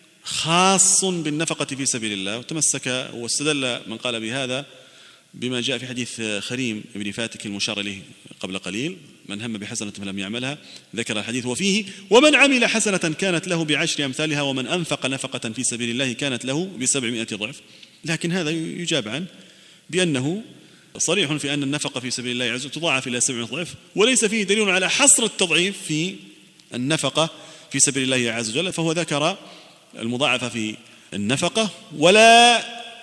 خاص بالنفقة في سبيل الله، وتمسك واستدل من قال بهذا بما جاء في حديث خريم بن فاتك المشار إليه قبل قليل من هم بحسنة فلم يعملها، ذكر الحديث وفيه ومن عمل حسنة كانت له بعشر أمثالها ومن أنفق نفقة في سبيل الله كانت له بسبعمائة ضعف. لكن هذا يجاب عنه بأنه صريح في أن النفقة في سبيل الله عز وجل تضاعف إلى سبعمائة ضعف، وليس فيه دليل على حصر التضعيف في النفقة في سبيل الله عز وجل، فهو ذكر المضاعفة في النفقة ولا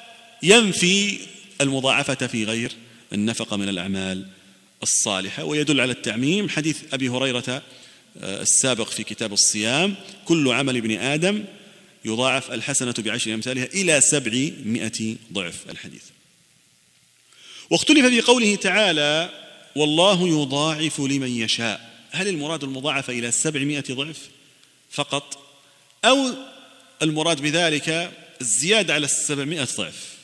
ينفي المضاعفة في غير النفقة من الأعمال الصالحة. ويدل على التعميم حديث أبي هريرة السابق في كتاب الصيام كل عمل ابن آدم يضاعف الحسنة بعشر أمثالها إلى سبعمائة ضعف الحديث. واختلف في قوله تعالى والله يضاعف لمن يشاء، هل المراد المضاعفة إلى سبعمائة ضعف فقط أو المراد بذلك الزيادة على السبعمائة ضعف؟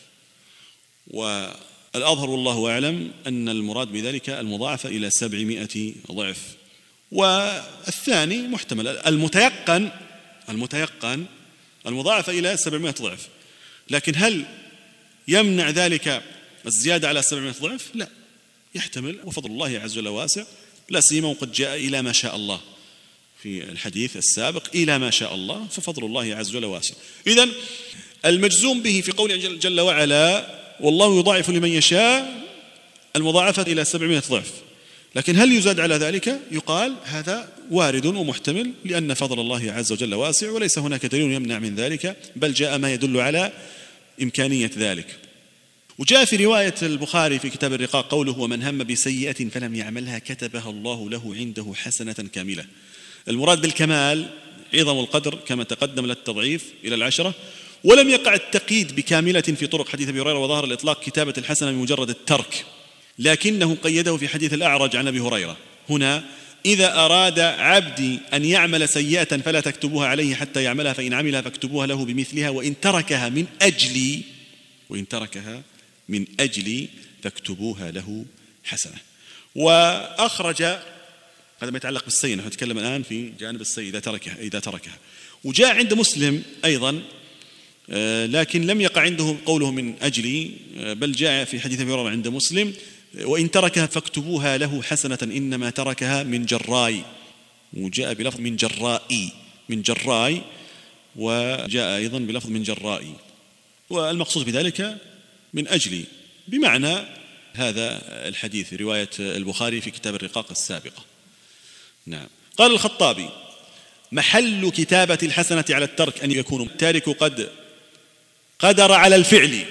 والأظهر والله أعلم أن المراد بذلك المضاعفة إلى سبعمائة ضعف، والثاني محتمل المتيقن المتيقن المضاعفة إلى سبعمائة ضعف. لكن هل يمنع ذلك الزيادة على سبعمائة ضعف؟ لا، يحتمل، وفضل الله عز وجل واسع، لا سيما وقد جاء إلى ما شاء الله في الحديث السابق إلى ما شاء الله، ففضل الله عز وجل واسع. إذن المجزوم به في قوله جل وعلا والله يضاعف لمن يشاء المضاعفة إلى سبعمائة ضعف، لكن هل يزاد على ذلك؟ يقال هذا وارد ومحتمل لأن فضل الله عز وجل واسع وليس هناك دليل يمنع من ذلك، بل جاء ما يدل على إمكانية ذلك. وجاء في رواية البخاري في كتاب الرقاق قوله ومن هم بسيئة فلم يعملها كتبها الله له عنده حسنة كاملة. المراد بالكمال عظم القدر كما تقدم للتضعيف إلى العشرة، ولم يقع التقييد بكاملة في طرق حديث أبي هريرة، وظهر الإطلاق كتابة الحسنة بمجرد الترك، لكنه قيده في حديث الأعرج عن أبي هريرة هنا إذا أراد عبدي أن يعمل سيئة فلا تكتبوها عليه حتى يعملها، فإن عملها فاكتبوها له بمثلها، وإن تركها من أجلي وإن تركها من أجلي فاكتبوها له حسنة. وأخرج هذا ما يتعلق بالسيئة، نحن نتكلم الآن في جانب السيئة إذا تركها إذا تركها. وجاء عند مسلم أيضا لكن لم يقع عنده قوله من أجلي، بل جاء في حديث أبي هريرة عند مسلم وإن تركها فاكتبوها له حسنة إنما تركها من جراي، وجاء بلفظ من جرائي من جراي وجاء أيضا بلفظ من جرائي، والمقصود بذلك من أجلي بمعنى هذا الحديث رواية البخاري في كتاب الرقاق السابقة. نعم. قال الخطابي محل كتابة الحسنة على الترك أن يكون التارك قد قدر على الفعل.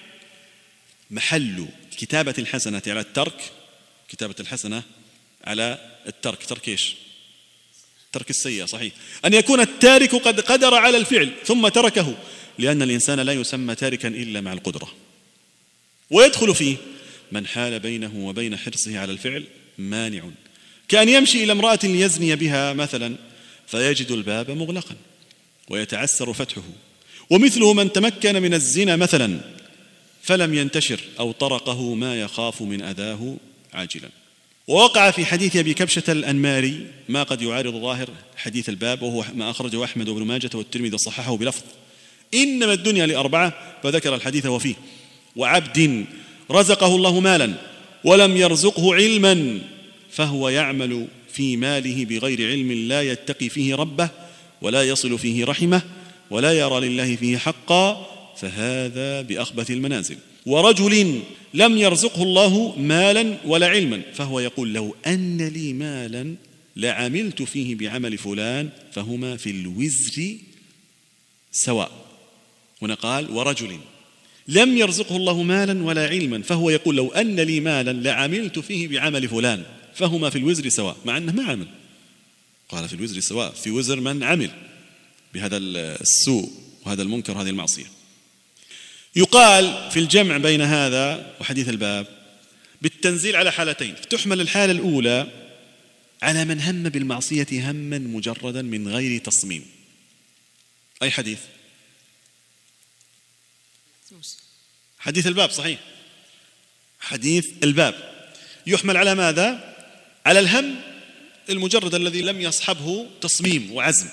محل كتابة الحسنة على الترك، كتابة الحسنة على الترك، ترك إيش؟ ترك السيئة، صحيح. أن يكون التارك قد قدر على الفعل ثم تركه، لأن الإنسان لا يسمى تاركا إلا مع القدرة. ويدخل فيه من حال بينه وبين حرصه على الفعل مانع، كأن يمشي إلى امرأة ليزني بها مثلا فيجد الباب مغلقا ويتعسر فتحه، ومثله من تمكن من الزنا مثلا فلم ينتشر أو طرقه ما يخاف من أذاه عاجلا. ووقع في حديث أبي كبشة الأنماري ما قد يعارض ظاهر حديث الباب، وهو ما أخرجه أحمد وابن ماجة والترمذي صححه بلفظ إنما الدنيا لأربعة، فذكر الحديث وفيه: وعبد رزقه الله مالا ولم يرزقه علما فهو يعمل في ماله بغير علم لا يتقي فيه ربه ولا يصل فيه رحمه ولا يرى لله فيه حقا فهذا بأخبث المنازل. ورجل لم يرزقه الله مالا ولا علما فهو يقول لو أن لي مالا لعملت فيه بعمل فلان فهما في الوزر سواء. هنا قال ورجل لم يرزقه الله مالا ولا علما فهو يقول لو أن لي مالا لعملت فيه بعمل فلان فهما في الوزر سواء، مع أنه ما عمل. قال في الوزر سواء، في وزر من عمل بهذا السوء وهذا المنكر وهذه المعصية. يقال في الجمع بين هذا وحديث الباب بالتنزيل على حالتين، تحمل الحالة الأولى على من هم بالمعصية هما مجردا من غير تصميم. أي حديث؟ حديث الباب، صحيح، حديث الباب يحمل على ماذا؟ على الهم المجرد الذي لم يصحبه تصميم وعزم.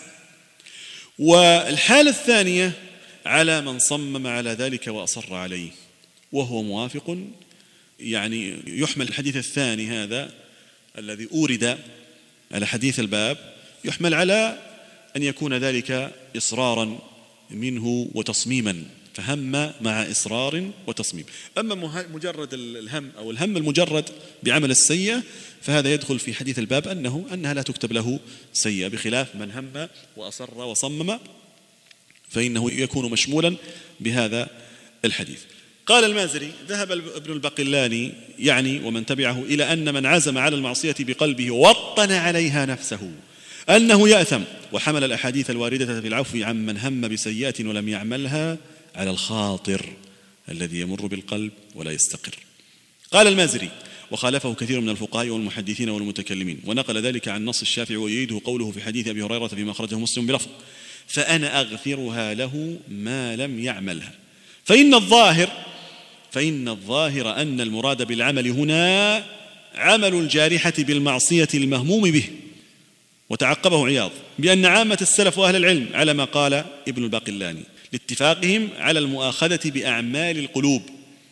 والحالة الثانية على من صمم على ذلك وأصر عليه، وهو موافق، يعني يحمل الحديث الثاني هذا الذي أورد على حديث الباب يحمل على أن يكون ذلك إصرارا منه وتصميما، فهم مع إصرار وتصميم. أما مجرد الهم أو الهم المجرد بعمل السيئة فهذا يدخل في حديث الباب أنه أنها لا تكتب له سيئة، بخلاف من هم وأصر وصمم فإنه يكون مشمولا بهذا الحديث. قال المازري: ذهب ابن البقلاني يعني ومن تبعه إلى أن من عزم على المعصية بقلبه ووطن عليها نفسه أنه يأثم، وحمل الأحاديث الواردة في العفو عن من هم بسيئة ولم يعملها على الخاطر الذي يمر بالقلب ولا يستقر. قال المازري: وخالفه كثير من الفقهاء والمحدثين والمتكلمين، ونقل ذلك عن نص الشافعي ويؤيده قوله في حديث أبي هريرة فيما أخرجه مسلم بلفظ: فأنا أغفرها له ما لم يعملها. فإن الظاهر فإن الظاهر أن المراد بالعمل هنا عمل الجارحة بالمعصية المهموم به. وتعقبه عياض بأن عامة السلف وأهل العلم على ما قال ابن الباقلاني لاتفاقهم على المؤاخذة بأعمال القلوب،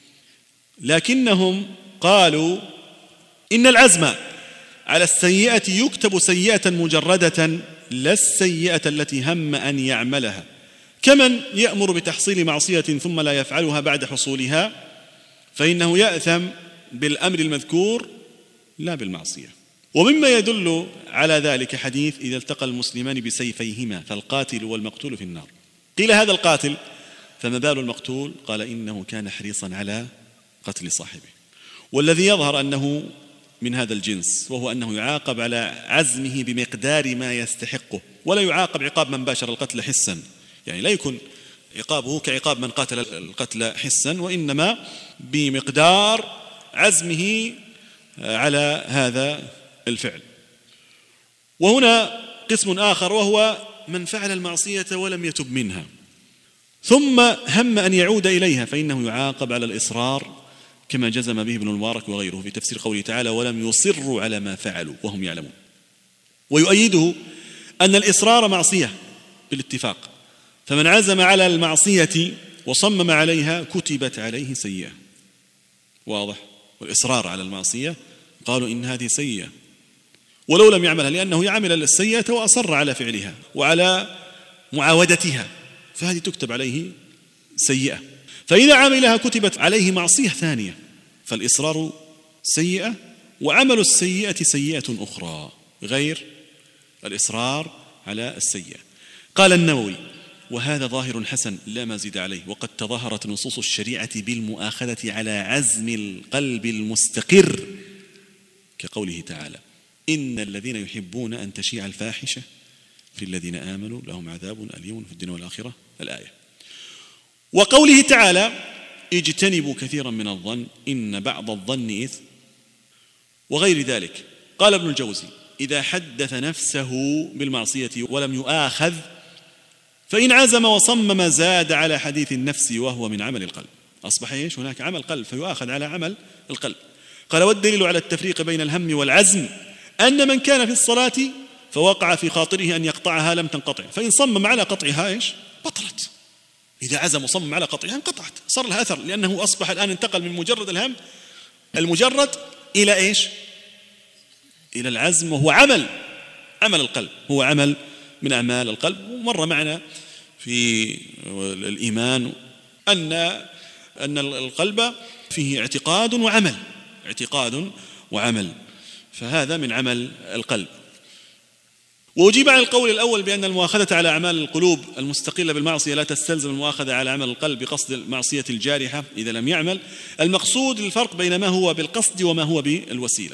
لكنهم قالوا إن العزم على السيئة يكتب سيئة مجردة لا السيئة التي هم أن يعملها، كمن يأمر بتحصيل معصية ثم لا يفعلها بعد حصولها فإنه يأثم بالأمر المذكور لا بالمعصية. ومما يدل على ذلك حديث: إذا التقى المسلمان بسيفيهما فالقاتل والمقتول في النار. قيل: هذا القاتل فما بال المقتول؟ قال: إنه كان حريصا على قتل صاحبه. والذي يظهر أنه من هذا الجنس، وهو أنه يعاقب على عزمه بمقدار ما يستحقه، ولا يعاقب عقاب من باشر القتل حسا، يعني لا يكون عقابه كعقاب من قاتل القتل حسا، وإنما بمقدار عزمه على هذا الفعل. وهنا قسم آخر وهو من فعل المعصية ولم يتب منها ثم هم أن يعود إليها فإنه يعاقب على الإصرار كما جزم به ابن المبارك وغيره في تفسير قوله تعالى: ولم يصروا على ما فعلوا وهم يعلمون. ويؤيده أن الإصرار معصية بالاتفاق، فمن عزم على المعصية وصمم عليها كتبت عليه سيئة. واضح؟ والإصرار على المعصية قالوا إن هذه سيئة ولو لم يعملها، لأنه يعمل السيئة وأصر على فعلها وعلى معاودتها، فهذه تكتب عليه سيئة. فإذا عملها كتبت عليه معصية ثانية، فالإصرار سيئة وعمل السيئة سيئة أخرى غير الإصرار على السيئة. قال النووي: وهذا ظاهر حسن لا مزيد عليه، وقد تظاهرت نصوص الشريعة بالمؤاخذة على عزم القلب المستقر، كقوله تعالى: إن الذين يحبون أن تشيع الفاحشة في الذين آمنوا لهم عذاب أليم في الدنيا والآخرة، الآية. وقوله تعالى: اجتنبوا كثيرا من الظن إن بعض الظن إثم، وغير ذلك. قال ابن الجوزي: إذا حدث نفسه بالمعصية ولم يؤاخذ فإن عزم وصمم زاد على حديث النفس وهو من عمل القلب. أصبح إيش؟ هناك عمل قلب فيؤاخذ على عمل القلب. قال: والدليل على التفريق بين الهم والعزم أن من كان في الصلاة فوقع في خاطره أن يقطعها لم تنقطع، فإن صمم على قطعها إيش؟ بطلت. إذا عزم وصمم على قطعها انقطعت، صار لها أثر، لأنه أصبح الآن انتقل من مجرد الهم المجرد إلى إيش؟ إلى العزم، وهو عمل عمل القلب، هو عمل من أعمال القلب. ومر معنا في الإيمان أن أن القلب فيه اعتقاد وعمل، اعتقاد وعمل، فهذا من عمل القلب. وأجيب عن القول الأول بأن المؤاخذة على أعمال القلوب المستقلة بالمعصية لا تستلزم المؤاخذة على عمل القلب بقصد المعصية الجارحة إذا لم يعمل. المقصود الفرق بين ما هو بالقصد وما هو بالوسيلة.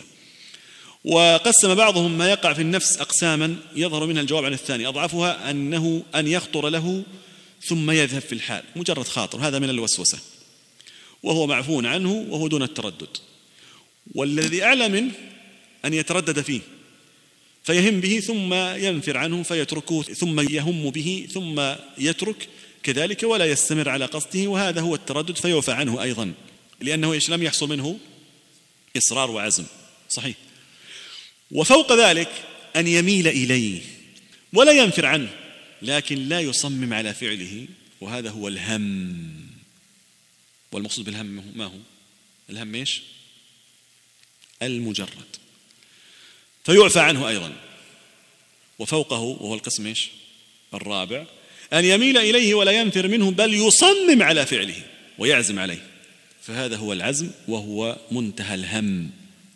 وقسم بعضهم ما يقع في النفس أقساما يظهر منها الجواب عن الثاني. أضعفها أنه أن يخطر له ثم يذهب في الحال، مجرد خاطر، هذا من الوسوسة وهو معفو عنه وهو دون التردد. والذي أعلى منه أن يتردد فيه فيهم به ثم ينفر عنه فيتركه، ثم يهم به ثم يترك كذلك ولا يستمر على قصده، وهذا هو التردد فيوفى عنه أيضا، لأنه إيش؟ لم يحصل منه إصرار وعزم. صحيح. وفوق ذلك أن يميل إليه ولا ينفر عنه لكن لا يصمم على فعله، وهذا هو الهم. والمقصود بالهم ما هو؟ الهم إيش؟ المجرد، فيعفى عنه أيضا. وفوقه وهو القسم إيش؟ الرابع، أن يميل إليه ولا ينفر منه بل يصمم على فعله ويعزم عليه، فهذا هو العزم وهو منتهى الهم،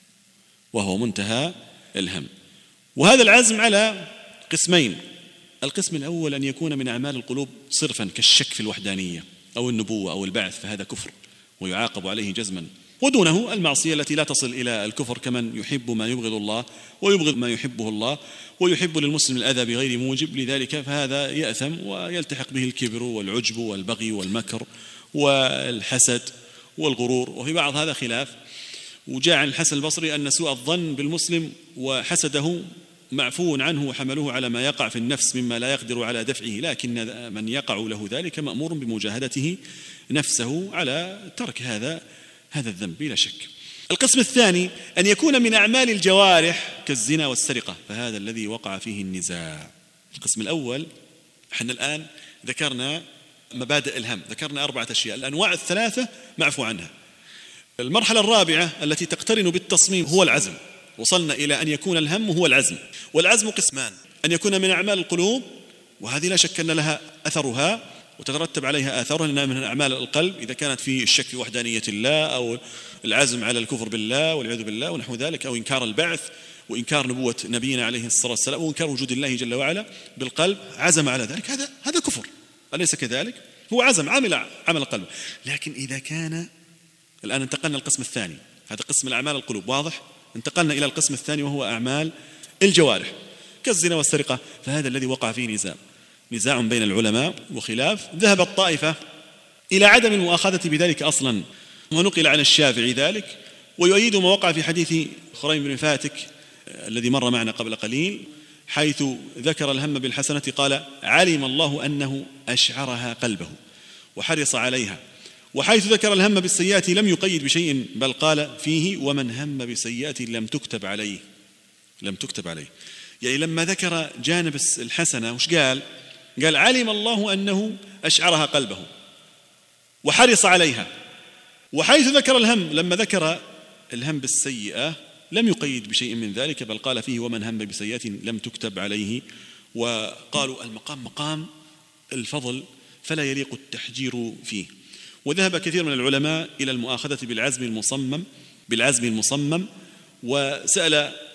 وهو منتهى الهم. وهذا العزم على قسمين. القسم الأول أن يكون من أعمال القلوب صرفا كالشك في الوحدانية أو النبوة أو البعث، فهذا كفر ويعاقب عليه جزما. ودونه المعصية التي لا تصل إلى الكفر، كمن يحب ما يبغض الله ويبغض ما يحبه الله ويحب للمسلم الأذى بغير موجب لذلك، فهذا يأثم ويلتحق به الكبر والعجب والبغي والمكر والحسد والغرور. وفي بعض هذا خلاف. وجاء عن الحسن البصري أن سوء الظن بالمسلم وحسده معفو عنه وحملوه على ما يقع في النفس مما لا يقدر على دفعه، لكن من يقع له ذلك مأمور بمجاهدته نفسه على ترك هذا هذا الذنب بلا شك. القسم الثاني أن يكون من أعمال الجوارح كالزنا والسرقة، فهذا الذي وقع فيه النزاع. القسم الأول احنا الآن ذكرنا مبادئ الهم، ذكرنا أربعة أشياء، الأنواع الثلاثة معفو عنها. المرحلة الرابعة التي تقترن بالتصميم هو العزم، وصلنا إلى أن يكون الهم هو العزم. والعزم قسمان: أن يكون من أعمال القلوب، وهذه لا شك أن لها أثرها وتترتب عليها آثارها لأنها من أعمال القلب إذا كانت في الشك في وحدانية الله أو العزم على الكفر بالله والعياذ بالله ونحو ذلك، أو إنكار البعث وإنكار نبوة نبينا عليه الصلاة والسلام وإنكار وجود الله جل وعلا بالقلب، عزم على ذلك، هذا هذا كفر، أليس كذلك؟ هو عزم، عمل عمل القلب. لكن إذا كان الآن انتقلنا القسم الثاني، هذا قسم الأعمال القلوب واضح، انتقلنا إلى القسم الثاني وهو أعمال الجوارح كالزنا والسرقة، فهذا الذي وقع فيه نزاع نزاع بين العلماء وخلاف. ذهب الطائفة إلى عدم المؤاخذة بذلك أصلا، ونقل عن الشافعي ذلك، ويؤيد ما وقع في حديث خريم بن فاتك الذي مر معنا قبل قليل، حيث ذكر الهم بالحسنة قال: علم الله أنه أشعرها قلبه وحرص عليها. وحيث ذكر الهم بالسيئات لم يقيد بشيء بل قال فيه: ومن هم بسيئات لم تكتب عليه لم تكتب عليه. يعني لما ذكر جانب الحسنة وش قال؟ قال: علم الله أنه أشعرها قلبه وحرص عليها. وحيث ذكر الهم لما ذكر الهم بالسيئة لم يقيد بشيء من ذلك بل قال فيه: ومن هم بسيئات لم تكتب عليه. وقالوا المقام مقام الفضل فلا يليق التحجير فيه. وذهب كثير من العلماء إلى المؤاخذة بالعزم المصمم بالعزم المصمم وسأل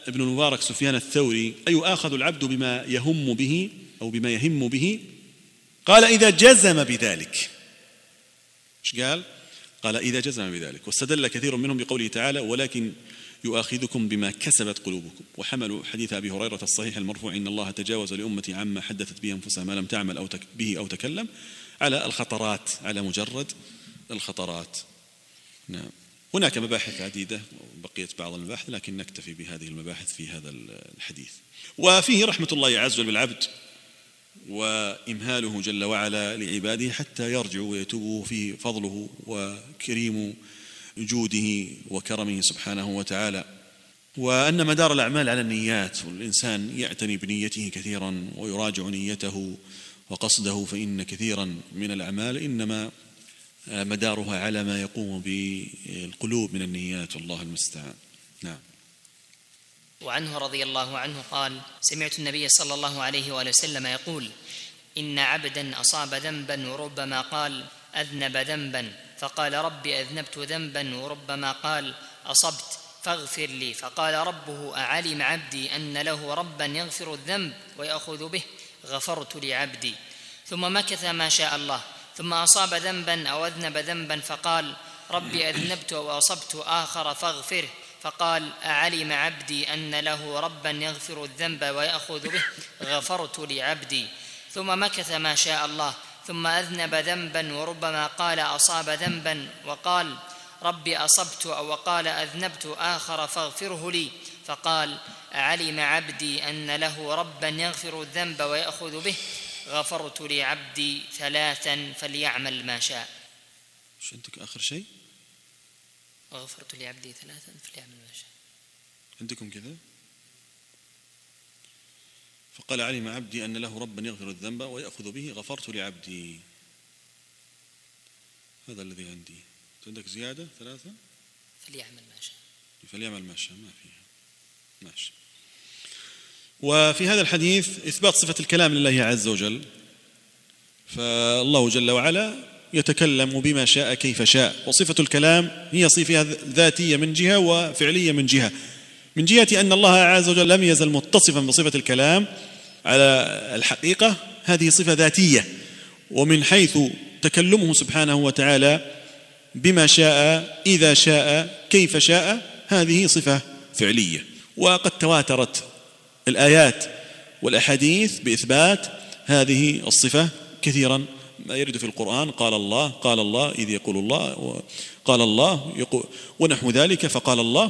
ابن المبارك سفيان الثوري: أيؤاخذ العبد بما يهم به أو بما يهم به؟ قال: إذا جزم بذلك. إيش قال؟ قال: إذا جزم بذلك. واستدل كثير منهم بقوله تعالى: ولكن يؤاخذكم بما كسبت قلوبكم، وحملوا حديث أبي هريرة الصحيح المرفوع: إن الله تجاوز لأمتي عما حدثت به أنفسها ما لم تعمل أو به أو تكلم، على الخطرات، على مجرد الخطرات. نعم. هناك مباحث عديدة وبقيت بعض المباحث، لكن نكتفي بهذه المباحث في هذا الحديث. وفيه رحمة الله عز وجل بالعبد وإمهاله جل وعلا لعباده حتى يرجعوا ويتوبوا، فيه فضله وكريم جوده وكرمه سبحانه وتعالى. وأن مدار الأعمال على النيات، والإنسان يعتني بنيته كثيرا ويراجع نيته وقصده، فإن كثيرا من الأعمال إنما مدارها على ما يقوم بالقلوب من النيات، والله المستعان. نعم. وعنه رضي الله عنه قال: سمعت النبي صلى الله عليه وآله وسلم يقول: إن عبدا أصاب ذنبا وربما قال أذنب ذنبا، فقال ربي أذنبت ذنبا، وربما قال أصبت فاغفر لي، فقال ربه أعلم عبدي أن له ربا يغفر الذنب ويأخذ به، غفرت لعبدي. ثم مكث ما شاء الله، ثم أصاب ذنبا أو أذنب ذنبا، فقال ربي أذنبت وأصبت آخر فاغفره، فقال أعلم عبدي أن له ربا يغفر الذنب ويأخذ به، غفرت لعبدي. ثم مكث ما شاء الله، ثم أذنب ذنبا، وربما قال أصاب ذنبا وقال ربي أصبت، أو وقال أذنبت آخر فاغفره لي، فقال أعلم عبدي أن له ربا يغفر الذنب ويأخذ به، غفرت لعبدي ثلاثا فليعمل ما شاء. شو عندك آخر شيء؟ غفرت لعبدي ثلاثا فليعمل ما شاء. عندكم كذا؟ فقال علم عبدي أن له ربا يغفر الذنب ويأخذ به، غفرت لعبدي. هذا الذي عندي. عندك زيادة ثلاثة؟ فليعمل ما شاء. فليعمل ما شاء، ما فيها. ماشي. وفي هذا الحديث إثبات صفة الكلام لله عز وجل، فالله جل وعلا يتكلم بما شاء كيف شاء، وصفة الكلام هي صفة ذاتية من جهة وفعلية من جهة. من جهة أن الله عز وجل لم يزل متصفا بصفة الكلام على الحقيقة، هذه صفة ذاتية، ومن حيث تكلمه سبحانه وتعالى بما شاء إذا شاء كيف شاء، هذه صفة فعلية. وقد تواترت الآيات والأحاديث بإثبات هذه الصفة كثيرا، ما يرد في القرآن قال الله قال الله إذ يقول الله قال الله يقول ونحو ذلك، فقال الله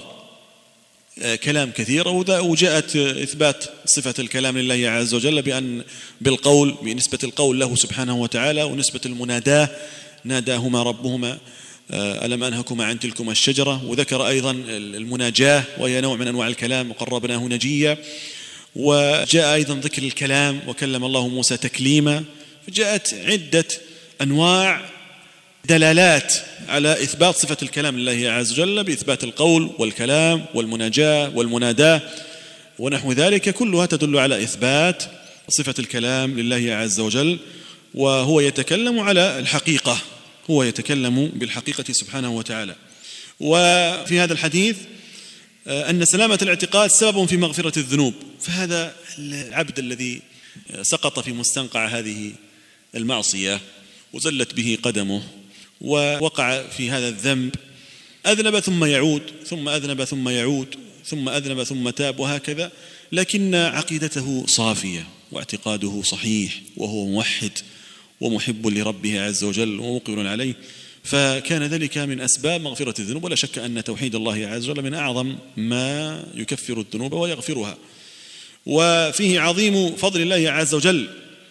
كلام كثير. وجاءت إثبات صفة الكلام لله عز وجل بأن بالقول، بنسبة القول له سبحانه وتعالى، ونسبة المناداة ناداهما ربهما ألم أنهكما عن تلكما الشجرة. وذكر أيضا المناجاة وهي نوع من أنواع الكلام وقربناه نجيا. وجاء أيضا ذكر الكلام وكلم الله موسى تكليما. فجاءت عدة أنواع دلالات على إثبات صفة الكلام لله عز وجل، بإثبات القول والكلام والمناجاة والمناداة ونحو ذلك، كلها تدل على إثبات صفة الكلام لله عز وجل. وهو يتكلم على الحقيقة، هو يتكلم بالحقيقة سبحانه وتعالى. وفي هذا الحديث أن سلامة الاعتقاد سبب في مغفرة الذنوب. فهذا العبد الذي سقط في مستنقع هذه المعصية وزلت به قدمه ووقع في هذا الذنب، أذنب ثم يعود، ثم أذنب ثم يعود، ثم أذنب ثم تاب، وهكذا، لكن عقيدته صافية واعتقاده صحيح، وهو موحد ومحب لربه عز وجل ومقبل عليه، فكان ذلك من أسباب مغفرة الذنوب. ولا شك أن توحيد الله عز وجل من أعظم ما يكفر الذنوب ويغفرها. وفيه عظيم فضل الله عز وجل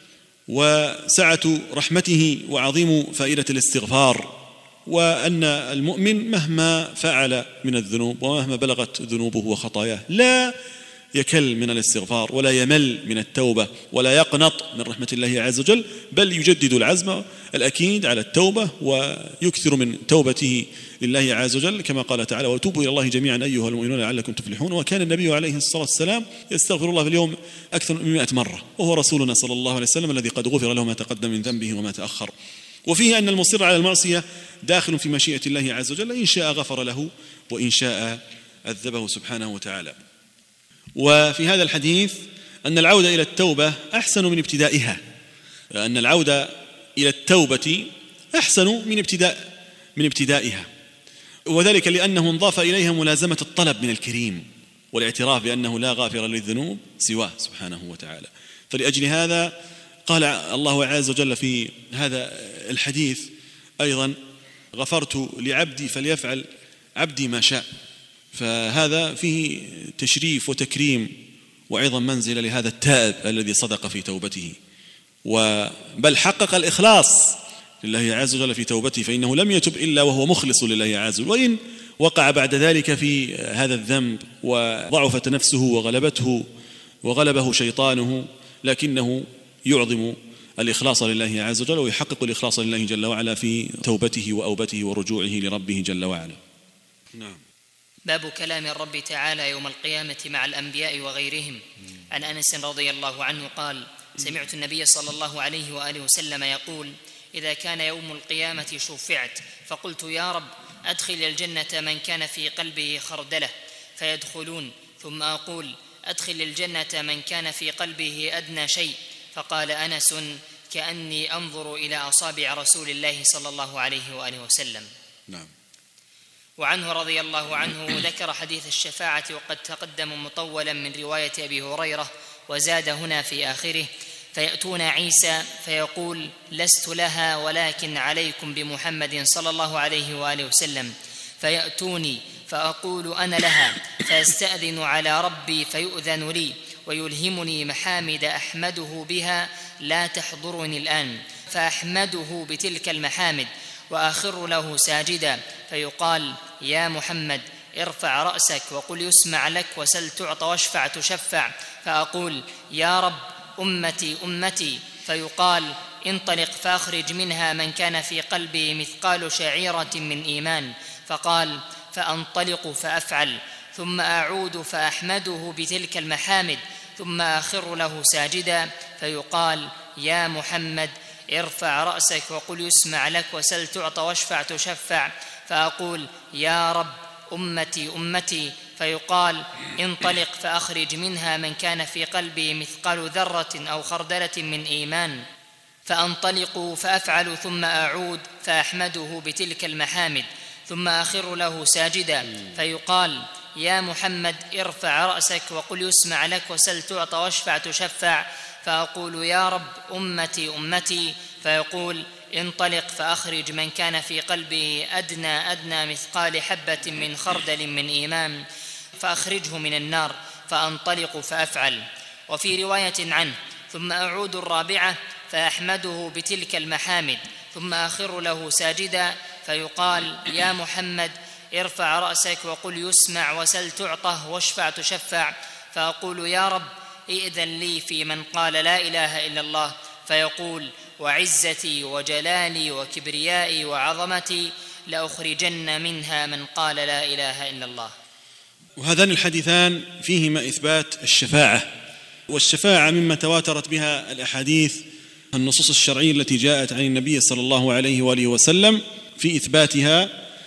وسعة رحمته وعظيم فائدة الاستغفار، وأن المؤمن مهما فعل من الذنوب ومهما بلغت ذنوبه وخطاياه لا يكل من الاستغفار ولا يمل من التوبة ولا يقنط من رحمة الله عز وجل، بل يجدد العزم الأكيد على التوبة ويكثر من توبته لله عز وجل، كما قال تعالى وتوبوا إلى الله جميعا أيها المؤمنون لعلكم تفلحون. وكان النبي عليه الصلاة والسلام يستغفر الله في اليوم أكثر من مئة مرة، وهو رسولنا صلى الله عليه وسلم الذي قد غفر له ما تقدم من ذنبه وما تأخر. وفيه أن المصر على المعصية داخل في مشيئة الله عز وجل، إن شاء غفر له وإن شاء عذبه سبحانه وتعالى. وفي هذا الحديث أن العودة إلى التوبة أحسن من ابتدائها، أن العودة إلى التوبة أحسن من ابتداء من ابتدائها، وذلك لأنه انضاف إليها ملازمة الطلب من الكريم والاعتراف بأنه لا غافر للذنوب سواه سبحانه وتعالى. فلأجل هذا قال الله عز وجل في هذا الحديث أيضا: غفرت لعبدي فليفعل عبدي ما شاء. فهذا فيه تشريف وتكريم وعظم منزلة لهذا التائب الذي صدق في توبته، بل حقق الإخلاص لله عز وجل في توبته، فإنه لم يتب إلا وهو مخلص لله عز وجل، وإن وقع بعد ذلك في هذا الذنب وضعفت نفسه وغلبته وغلبه شيطانه، لكنه يعظم الإخلاص لله عز وجل ويحقق الإخلاص لله جل وعلا في توبته وأوبته ورجوعه لربه جل وعلا. نعم. باب كلام الرب تعالى يوم القيامة مع الأنبياء وغيرهم. عن أنس رضي الله عنه قال: سمعت النبي صلى الله عليه وآله وسلم يقول: إذا كان يوم القيامة شفعت فقلت: يا رب أدخل الجنة من كان في قلبه خردلة فيدخلون، ثم أقول: أدخل الجنة من كان في قلبه أدنى شيء. فقال أنس: كأني أنظر إلى أصابع رسول الله صلى الله عليه وآله وسلم. نعم. وعنه رضي الله عنه ذكر حديث الشفاعة وقد تقدم مطولا من رواية أبي هريرة، وزاد هنا في آخره: فيأتون عيسى فيقول: لست لها ولكن عليكم بمحمد صلى الله عليه وآله وسلم. فيأتوني فأقول: أنا لها. فيستأذن على ربي فيؤذن لي ويلهمني محامد أحمده بها لا تحضرني الآن، فأحمده بتلك المحامد وآخر له ساجدا، فيقال: يا محمد ارفع رأسك وقل يسمع لك وسل تعطى واشفع تشفع. فأقول: يا رب أمتي أمتي. فيقال: انطلق فأخرج منها من كان في قلبه مثقال شعيرة من إيمان. فقال: فأنطلق فأفعل، ثم أعود فأحمده بتلك المحامد، ثم آخر له ساجدا، فيقال: يا محمد ارفع رأسك وقل يسمع لك وسل تعطى واشفع تشفع. فأقول: يا رب أمتي أمتي. فيقال: انطلق فأخرج منها من كان في قلبه مثقال ذرة أو خردلة من إيمان. فأنطلق فأفعل، ثم أعود فأحمده بتلك المحامد، ثم آخر له ساجدا، فيقال: يا محمد ارفع رأسك وقل يسمع لك وسل تعطى واشفع تشفع. فأقول: يا رب أمتي أمتي. فيقول: انطلق فأخرج من كان في قلبه أدنى أدنى مثقال حبة من خردل من إيمان، فأخرجه من النار. فأنطلق فأفعل. وفي رواية عنه: ثم أعود الرابعة فأحمده بتلك المحامد، ثم آخر له ساجدا، فيقال: يا محمد ارفع رأسك وقل يسمع وسل تعطى واشفع تشفع. فأقول: يا رب ائذن لي في من قال لا إله إلا الله. فيقول: وعزتي وجلالي وكبريائي وعظمتي لأخرجن منها من قال لا إله إلا الله. وهذان الحديثان فيهما إثبات الشفاعة، والشفاعة مما تواترت بها الأحاديث النصوص الشرعية التي جاءت عن النبي صلى الله عليه وآله وسلم في إثباتها.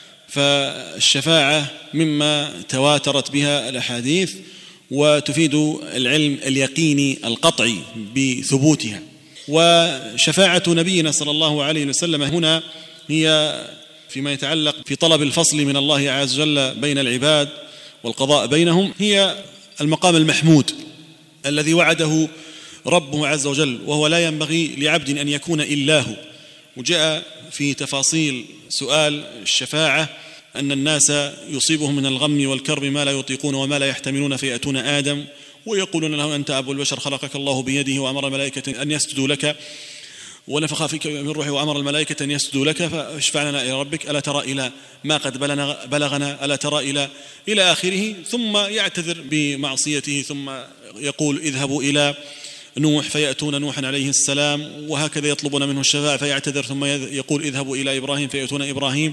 فالشفاعة مما تواترت بها الأحاديث وتفيد العلم اليقيني القطعي بثبوتها. وشفاعة نبينا صلى الله عليه وسلم هنا هي فيما يتعلق في طلب الفصل من الله عز وجل بين العباد والقضاء بينهم، هي المقام المحمود الذي وعده ربه عز وجل، وهو لا ينبغي لعبد أن يكون إلا هو. وجاء في تفاصيل سؤال الشفاعة أن الناس يصيبهم من الغم والكرب ما لا يطيقون وما لا يحتملون، فيأتون آدم ويقولون له: أنت أبو البشر، خلقك الله بيده وأمر الملائكة أن يسجدوا لك ونفخ فيك من روحه وأمر الملائكة أن يسجدوا لك، فاشفع لنا إلى ربك، ألا ترى إلى ما قد بلغنا، ألا ترى إلى إلى آخره. ثم يعتذر بمعصيته، ثم يقول: اذهبوا إلى نوح، فيأتون نوحا عليه السلام، وهكذا يطلبون منه الشفاعة فيعتذر، ثم يقول: اذهبوا إلى إبراهيم، فيأتون إبراهيم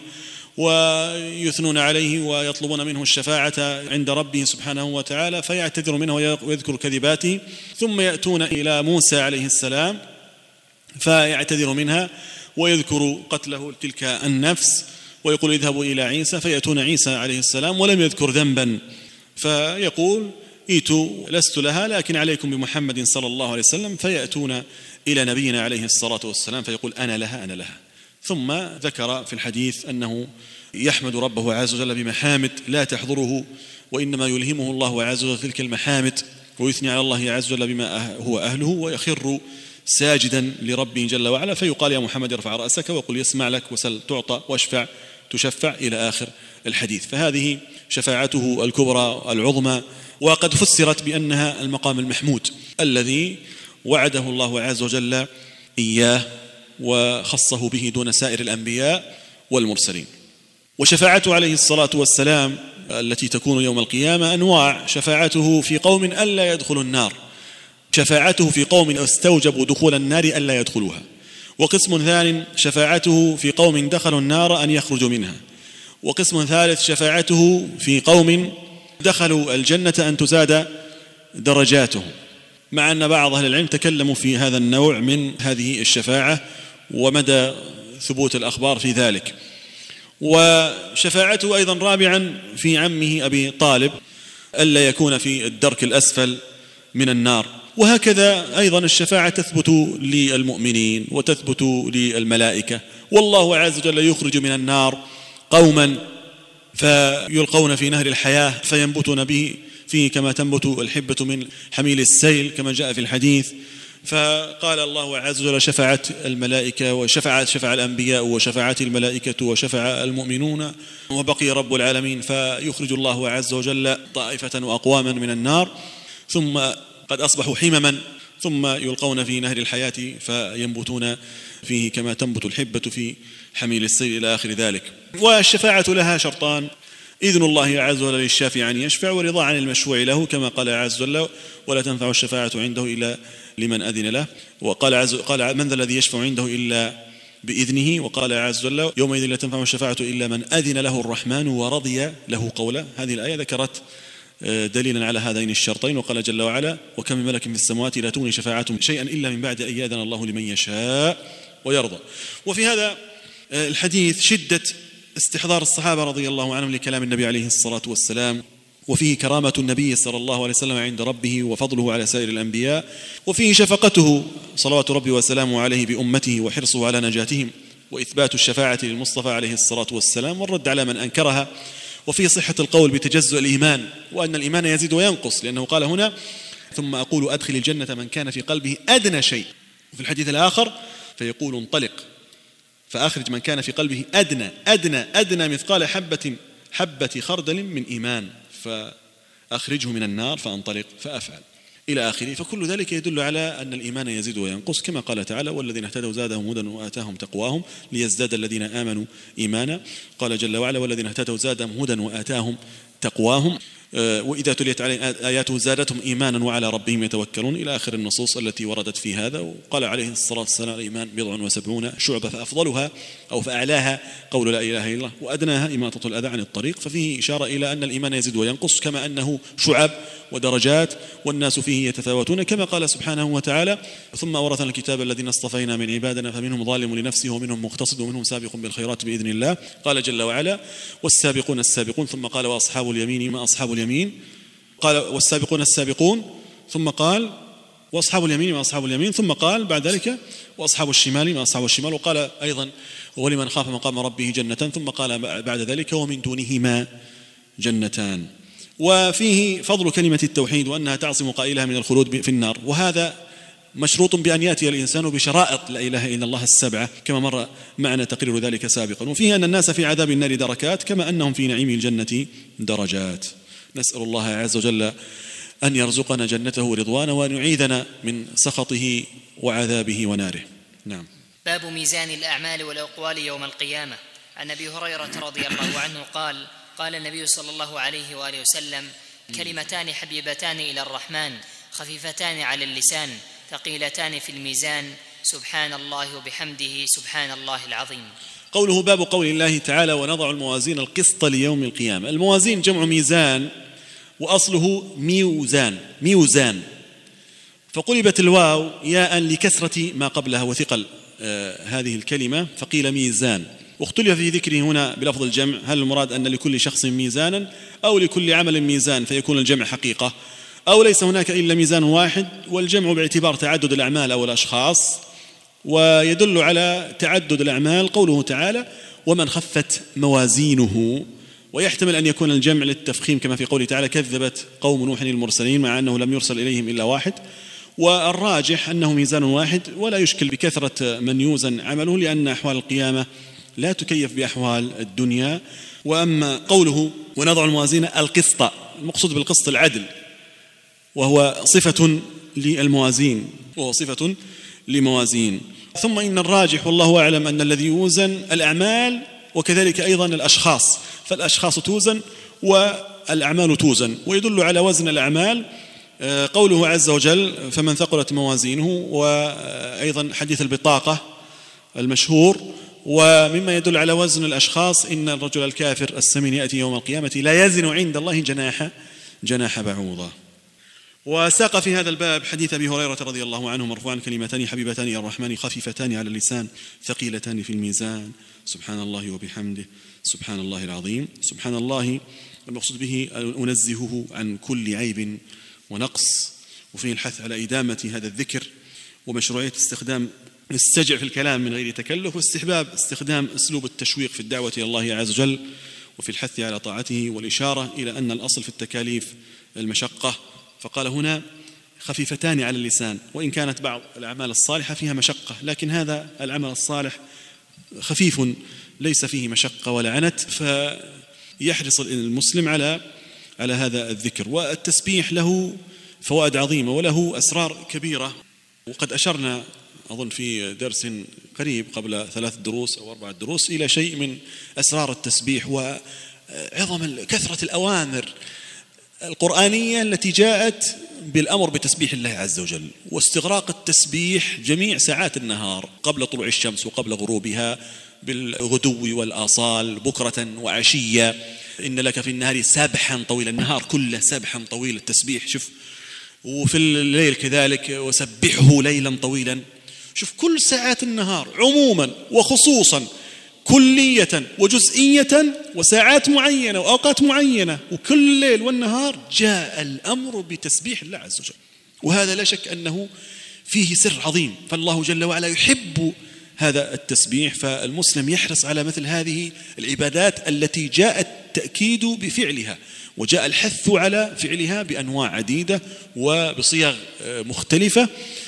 ويثنون عليه ويطلبون منه الشفاعة عند ربه سبحانه وتعالى، فيعتذر منه ويذكر كذباته. ثم يأتون إلى موسى عليه السلام فيعتذر منها ويذكر قتله تلك النفس، ويقول: اذهبوا إلى عيسى، فيأتون عيسى عليه السلام ولم يذكر ذنبا، فيقول: ايتوا لست لها لكن عليكم بمحمد صلى الله عليه وسلم، فيأتون إلى نبينا عليه الصلاة والسلام فيقول أنا لها أنا لها. ثم ذكر في الحديث أنه يحمد ربه عز وجل بمحامد لا تحضره، وإنما يلهمه الله عز وجل تلك المحامد، ويثني على الله عز وجل بما هو أهله، ويخر ساجدا لربه جل وعلا، فيقال يا محمد ارفع رأسك وقل يسمع لك وسل تعطى واشفع تشفع إلى آخر الحديث. فهذه شفاعته الكبرى العظمى، وقد فسرت بأنها المقام المحمود الذي وعده الله عز وجل إياه وخصه به دون سائر الأنبياء والمرسلين. وشفاعته عليه الصلاة والسلام التي تكون يوم القيامة أنواع: شفاعته في قوم ألا يدخلوا النار، شفاعته في قوم استوجبوا دخول النار ألا يدخلوها، وقسم ثاني شفاعته في قوم دخلوا النار أن يخرجوا منها، وقسم ثالث شفاعته في قوم دخلوا الجنة أن تزاد درجاتهم، مع أن بعض أهل العلم تكلموا في هذا النوع من هذه الشفاعة ومدى ثبوت الأخبار في ذلك. وشفاعته أيضا رابعا في عمه أبي طالب ألا يكون في الدرك الأسفل من النار. وهكذا أيضا الشفاعة تثبت للمؤمنين وتثبت للملائكة، والله عز وجل يخرج من النار قوما فيلقون في نهر الحياة فينبتون به فيه كما تنبت الحبة من حميل السيل كما جاء في الحديث. فقال الله عز وجل شفعت الملائكة وشفعت شفع الأنبياء وشفعت الملائكة وشفع المؤمنون وبقي رب العالمين، فيخرج الله عز وجل طائفة وأقواما من النار ثم قد أصبحوا حمما، ثم يلقون في نهر الحياة فينبتون فيه كما تنبت الحبة في حميل السيل إلى آخر ذلك. والشفاعة لها شرطان: إذن الله عز وجل للشافع أن يشفع، ورضا عن المشفوع له، كما قال عز وجل ولا تنفع الشفاعة عنده إلا لمن أذن له، وقال عز قال من ذا الذي يشفع عنده إلا بإذنه، وقال عز وجل يومئذ لا تنفع الشفاعة إلا من أذن له الرحمن ورضي له قولا. هذه الآية ذكرت دليلا على هذين الشرطين، وقال جل وعلا وكم من ملك في السماوات لا تغني شفاعتهم شيئا إلا من بعد أن يأذن الله لمن يشاء ويرضى. وفي هذا الحديث شدة استحضار الصحابة رضي الله عنهم لكلام النبي عليه الصلاة والسلام، وفيه كرامة النبي صلى الله عليه وسلم عند ربه وفضله على سائر الأنبياء، وفيه شفقته صلوات ربي وسلامه عليه بأمته وحرصه على نجاتهم، وإثبات الشفاعة للمصطفى عليه الصلاة والسلام والرد على من أنكرها، وفيه صحة القول بتجزؤ الإيمان وأن الإيمان يزيد وينقص، لأنه قال هنا ثم أقول أدخل الجنة من كان في قلبه أدنى شيء، وفي الحديث الآخر فيقول انطلق فأخرج من كان في قلبه أدنى أدنى أدنى مثقال حبة حبة خردل من إيمان فأخرجه من النار فأنطلق فأفعل إلى آخره. فكل ذلك يدل على أن الإيمان يزيد وينقص، كما قال تعالى والذين اهتدوا زادهم هدى وآتاهم تقواهم ليزداد الذين آمنوا إيمانا. قال جل وعلا والذين اهتدوا زادهم هدى وآتاهم تقواهم، وإذا تليت عليهم آياته زادتهم إيمانا وعلى ربهم يتوكلون إلى آخر النصوص التي وردت في هذا. وقال عليه الصلاة والسلام الإيمان بضع وسبعون شعبة فأفضلها أو فأعلاها قول لا إله إلا الله وأدناها إماطة الأذى عن الطريق. ففيه إشارة إلى أن الإيمان يزيد وينقص، كما أنه شعب ودرجات والناس فيه يتفاوتون، كما قال سبحانه وتعالى ثم أورثنا الكتاب الذين اصطفينا من عبادنا فمنهم ظالم لنفسه ومنهم مقتصد ومنهم سابق بالخيرات بإذن الله. قال جل وعلا والسابقون السابقون، ثم قال وأصحاب اليمين ما أصحاب اليمين، قال والسابقون السابقون، ثم قال وأصحاب اليمين ما أصحاب اليمين، ثم قال بعد ذلك وأصحاب الشمال ما أصحاب الشمال، وقال أيضا ولمن خاف مقام ربه جنة، ثم قال بعد ذلك ومن دونهما جنتان. وفيه فضل كلمة التوحيد وأنها تعصم قائلها من الخلود في النار، وهذا مشروط بأن يأتي الإنسان بشرائط لا إله إلا الله السبعة كما مر معنا تقرير ذلك سابقا. وفيه أن الناس في عذاب النار دركات كما أنهم في نعيم الجنة درجات. نسأل الله عز وجل أن يرزقنا جنته رضوانا وأن يعيذنا من سخطه وعذابه وناره. نعم. باب ميزان الأعمال والأقوال يوم القيامة. عن أبي هريرة رضي الله عنه قال قال النبي صلى الله عليه وآله وسلم كلمتان حبيبتان إلى الرحمن خفيفتان على اللسان ثقيلتان في الميزان سبحان الله وبحمده سبحان الله العظيم. قوله باب قول الله تعالى ونضع الموازين القسط ليوم القيامة. الموازين جمع ميزان وأصله ميوزان ميوزان، فقلبت الواو ياء لكسرة ما قبلها وثقل آه هذه الكلمة فقيل ميزان. واختلف في ذكره هنا بلفظ الجمع، هل المراد أن لكل شخص ميزانا أو لكل عمل ميزان فيكون الجمع حقيقة، أو ليس هناك إلا ميزان واحد، والجمع باعتبار تعدد الأعمال أو الأشخاص. ويدل على تعدد الأعمال قوله تعالى ومن خفت موازينه، ويحتمل أن يكون الجمع للتفخيم كما في قوله تعالى كذبت قوم نوح المرسلين، مع أنه لم يرسل إليهم إلا واحد. والراجح أنه ميزان واحد، ولا يشكل بكثرة من يوزن عمله، لأن أحوال القيامة لا تكيف بأحوال الدنيا. وأما قوله ونضع الموازين القسط، المقصود بالقسط العدل، وهو صفة للموازين وهو صفة لموازين. ثم إن الراجح والله أعلم أن الذي يوزن الأعمال وكذلك أيضا الأشخاص، فالأشخاص توزن والأعمال توزن. ويدل على وزن الأعمال قوله عز وجل فمن ثقلت موازينه، وأيضا حديث البطاقة المشهور. ومما يدل على وزن الأشخاص إن الرجل الكافر السمين يأتي يوم القيامة لا يزن عند الله جناح جناح بعوضة. وساق في هذا الباب حديث أبي هريرة رضي الله عنه مرفوعا كلمتان حبيبتان إلى الرحمن خفيفتان على اللسان ثقيلتان في الميزان سبحان الله وبحمده سبحان الله العظيم. سبحان الله المقصود به أنزهه عن كل عيب ونقص، وفيه الحث على إدامة هذا الذكر ومشروعية استخدام السجع في الكلام من غير تكلف، واستحباب استخدام أسلوب التشويق في الدعوة إلى الله عز وجل وفي الحث على طاعته، والإشارة إلى أن الأصل في التكاليف المشقة، فقال هنا خفيفتان على اللسان، وإن كانت بعض الأعمال الصالحة فيها مشقة، لكن هذا العمل الصالح خفيف ليس فيه مشقة ولا عنت، فيحرص المسلم على على هذا الذكر. والتسبيح له فوائد عظيمة وله أسرار كبيرة، وقد أشرنا أظن في درس قريب قبل ثلاث دروس أو أربعة دروس إلى شيء من أسرار التسبيح وعظم كثرة الأوامر القرآنية التي جاءت بالأمر بتسبيح الله عز وجل، واستغراق التسبيح جميع ساعات النهار قبل طلوع الشمس وقبل غروبها، بالغدو والآصال بكرة وعشية. إن لك في النهار سبحا طويلا، النهار كله سبحا طويل التسبيح، شوف. وفي الليل كذلك وسبحه ليلا طويلا، شوف كل ساعات النهار عموما وخصوصا كلية وجزئية وساعات معينة وأوقات معينة، وكل الليل والنهار جاء الأمر بتسبيح الله عز وجل. وهذا لا شك أنه فيه سر عظيم، فالله جل وعلا يحب هذا التسبيح، فالمسلم يحرص على مثل هذه العبادات التي جاء التأكيد بفعلها وجاء الحث على فعلها بأنواع عديدة وبصيغ مختلفة،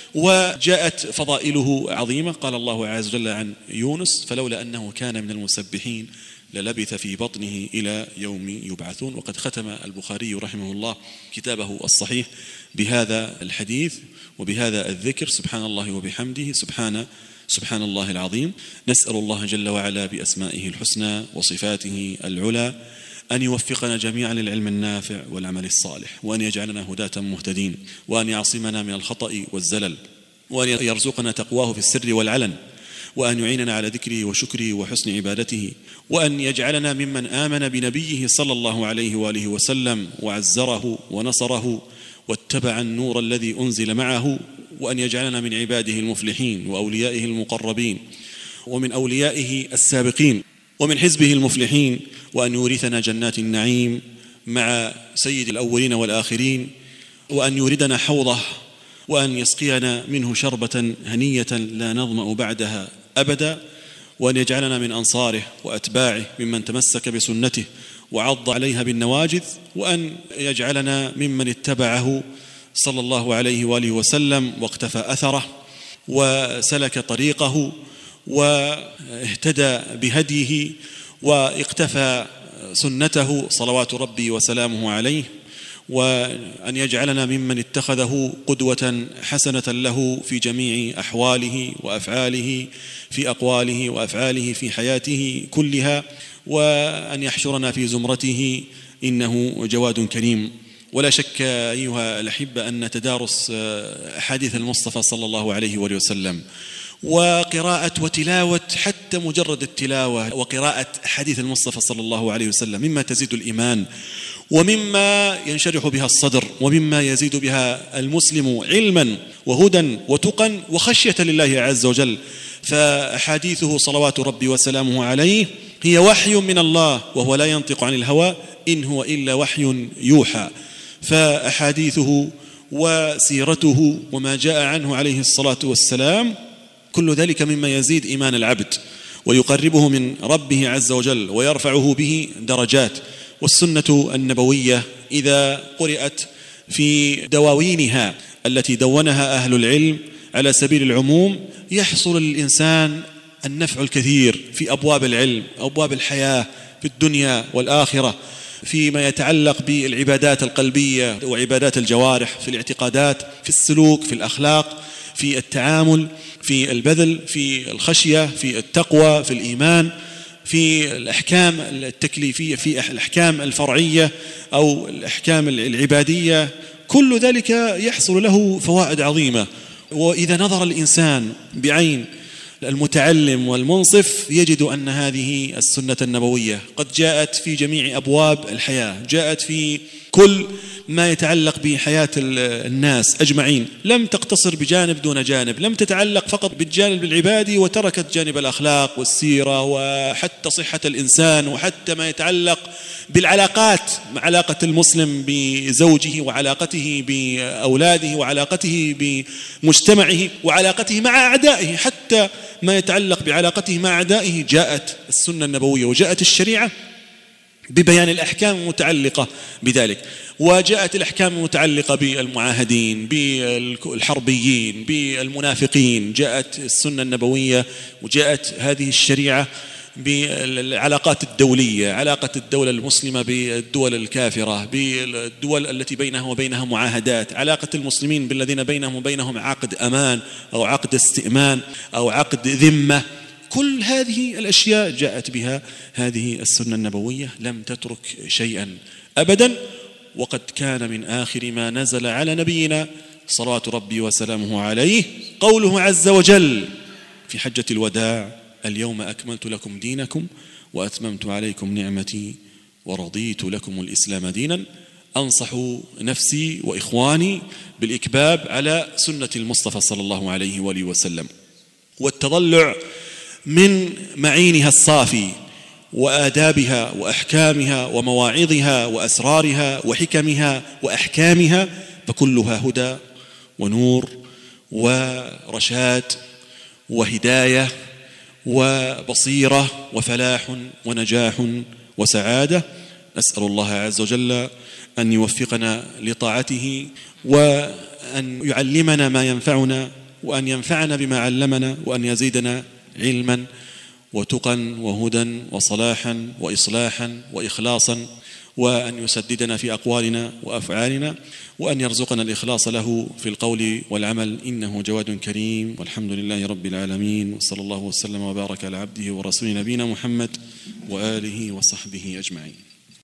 وجاءت فضائله عظيمة. قال الله عز وجل عن يونس فلولا أنه كان من المسبحين للبث في بطنه إلى يوم يبعثون. وقد ختم البخاري رحمه الله كتابه الصحيح بهذا الحديث وبهذا الذكر سبحان الله وبحمده سبحان سبحان الله العظيم. نسأل الله جل وعلا بأسمائه الحسنى وصفاته العلى أن يوفقنا جميعا للعلم النافع والعمل الصالح، وأن يجعلنا هداة مهتدين، وأن يعصمنا من الخطأ والزلل، وأن يرزقنا تقواه في السر والعلن، وأن يعيننا على ذكره وشكره وحسن عبادته، وأن يجعلنا ممن آمن بنبيه صلى الله عليه وآله وسلم وعزره ونصره واتبع النور الذي أنزل معه، وأن يجعلنا من عباده المفلحين وأوليائه المقربين ومن أوليائه السابقين ومن حزبه المفلحين، وأن يورثنا جنات النعيم مع سيد الأولين والآخرين، وأن يوردنا حوضه، وأن يسقينا منه شربة هنية لا نظمأ بعدها أبدا، وأن يجعلنا من أنصاره وأتباعه ممن تمسك بسنته وعض عليها بالنواجذ، وأن يجعلنا ممن اتبعه صلى الله عليه وآله وسلم واقتفى أثره وسلك طريقه واهتدى بهديه واقتفى سنته صلوات ربي وسلامه عليه، وأن يجعلنا ممن اتخذه قدوة حسنة له في جميع أحواله وأفعاله، في أقواله وأفعاله في حياته كلها، وأن يحشرنا في زمرته إنه جواد كريم. ولا شك أيها الأحبة أن تدارس أحاديث المصطفى صلى الله عليه وآله وسلم وقراءة وتلاوة حتى مجرد التلاوة وقراءة حديث المصطفى صلى الله عليه وسلم مما تزيد الإيمان ومما ينشرح بها الصدر ومما يزيد بها المسلم علما وهدى وتقا وخشية لله عز وجل. فأحاديثه صلوات ربي وسلامه عليه هي وحي من الله، وهو لا ينطق عن الهوى إن هو إلا وحي يوحى. فأحاديثه وسيرته وما جاء عنه عليه الصلاة والسلام كل ذلك مما يزيد إيمان العبد ويقربه من ربه عز وجل ويرفعه به درجات. والسنة النبوية إذا قرأت في دواوينها التي دونها أهل العلم على سبيل العموم يحصل للإنسان النفع الكثير في أبواب العلم، أبواب الحياة في الدنيا والآخرة، فيما يتعلق بالعبادات القلبية وعبادات الجوارح، في الاعتقادات، في السلوك، في الأخلاق، في التعامل، في البذل، في الخشية، في التقوى، في الإيمان، في الأحكام التكليفية، في الأحكام الفرعية أو الأحكام العبادية. كل ذلك يحصل له فوائد عظيمة. وإذا نظر الإنسان بعين المتعلم والمنصف يجد أن هذه السنة النبوية قد جاءت في جميع أبواب الحياة، جاءت في كل ما يتعلق بحياة الناس أجمعين، لم تقتصر بجانب دون جانب، لم تتعلق فقط بالجانب العبادي وتركت جانب الأخلاق والسيرة وحتى صحة الإنسان وحتى ما يتعلق بالعلاقات، علاقة المسلم بزوجه وعلاقته بأولاده وعلاقته بمجتمعه وعلاقته مع أعدائه، حتى ما يتعلق بعلاقته مع أعدائه جاءت السنة النبوية وجاءت الشريعة ببيان الأحكام المتعلقة بذلك. وجاءت الأحكام المتعلقة بالمعاهدين، بالحربيين، بالمنافقين، جاءت السنة النبوية وجاءت هذه الشريعة بالعلاقات الدولية، علاقة الدولة المسلمة بالدول الكافرة، بالدول التي بينها وبينها معاهدات، علاقة المسلمين بالذين بينهم وبينهم عقد أمان أو عقد استئمان أو عقد ذمة. كل هذه الأشياء جاءت بها هذه السنة النبوية، لم تترك شيئا أبدا. وقد كان من آخر ما نزل على نبينا صلوات ربي وسلامه عليه قوله عز وجل في حجة الوداع: اليوم أكملت لكم دينكم وأتممت عليكم نعمتي ورضيت لكم الإسلام دينا. أنصح نفسي وإخواني بالإكباب على سنة المصطفى صلى الله عليه وآله وسلم والتضلع من معينها الصافي وآدابها وأحكامها ومواعظها وأسرارها وحكمها وأحكامها، فكلها هدى ونور ورشاد وهداية وبصيرة وفلاح ونجاح وسعادة. نسأل الله عز وجل أن يوفقنا لطاعته وأن يعلمنا ما ينفعنا وأن ينفعنا بما علمنا وأن يزيدنا علما وتقا وهدى وصلاحا وإصلاحا وإخلاصا، وأن يسددنا في أقوالنا وأفعالنا، وأن يرزقنا الإخلاص له في القول والعمل، إنه جواد كريم. والحمد لله رب العالمين، وصلى الله وسلم وبارك على عبده ورسوله نبينا محمد وآله وصحبه أجمعين.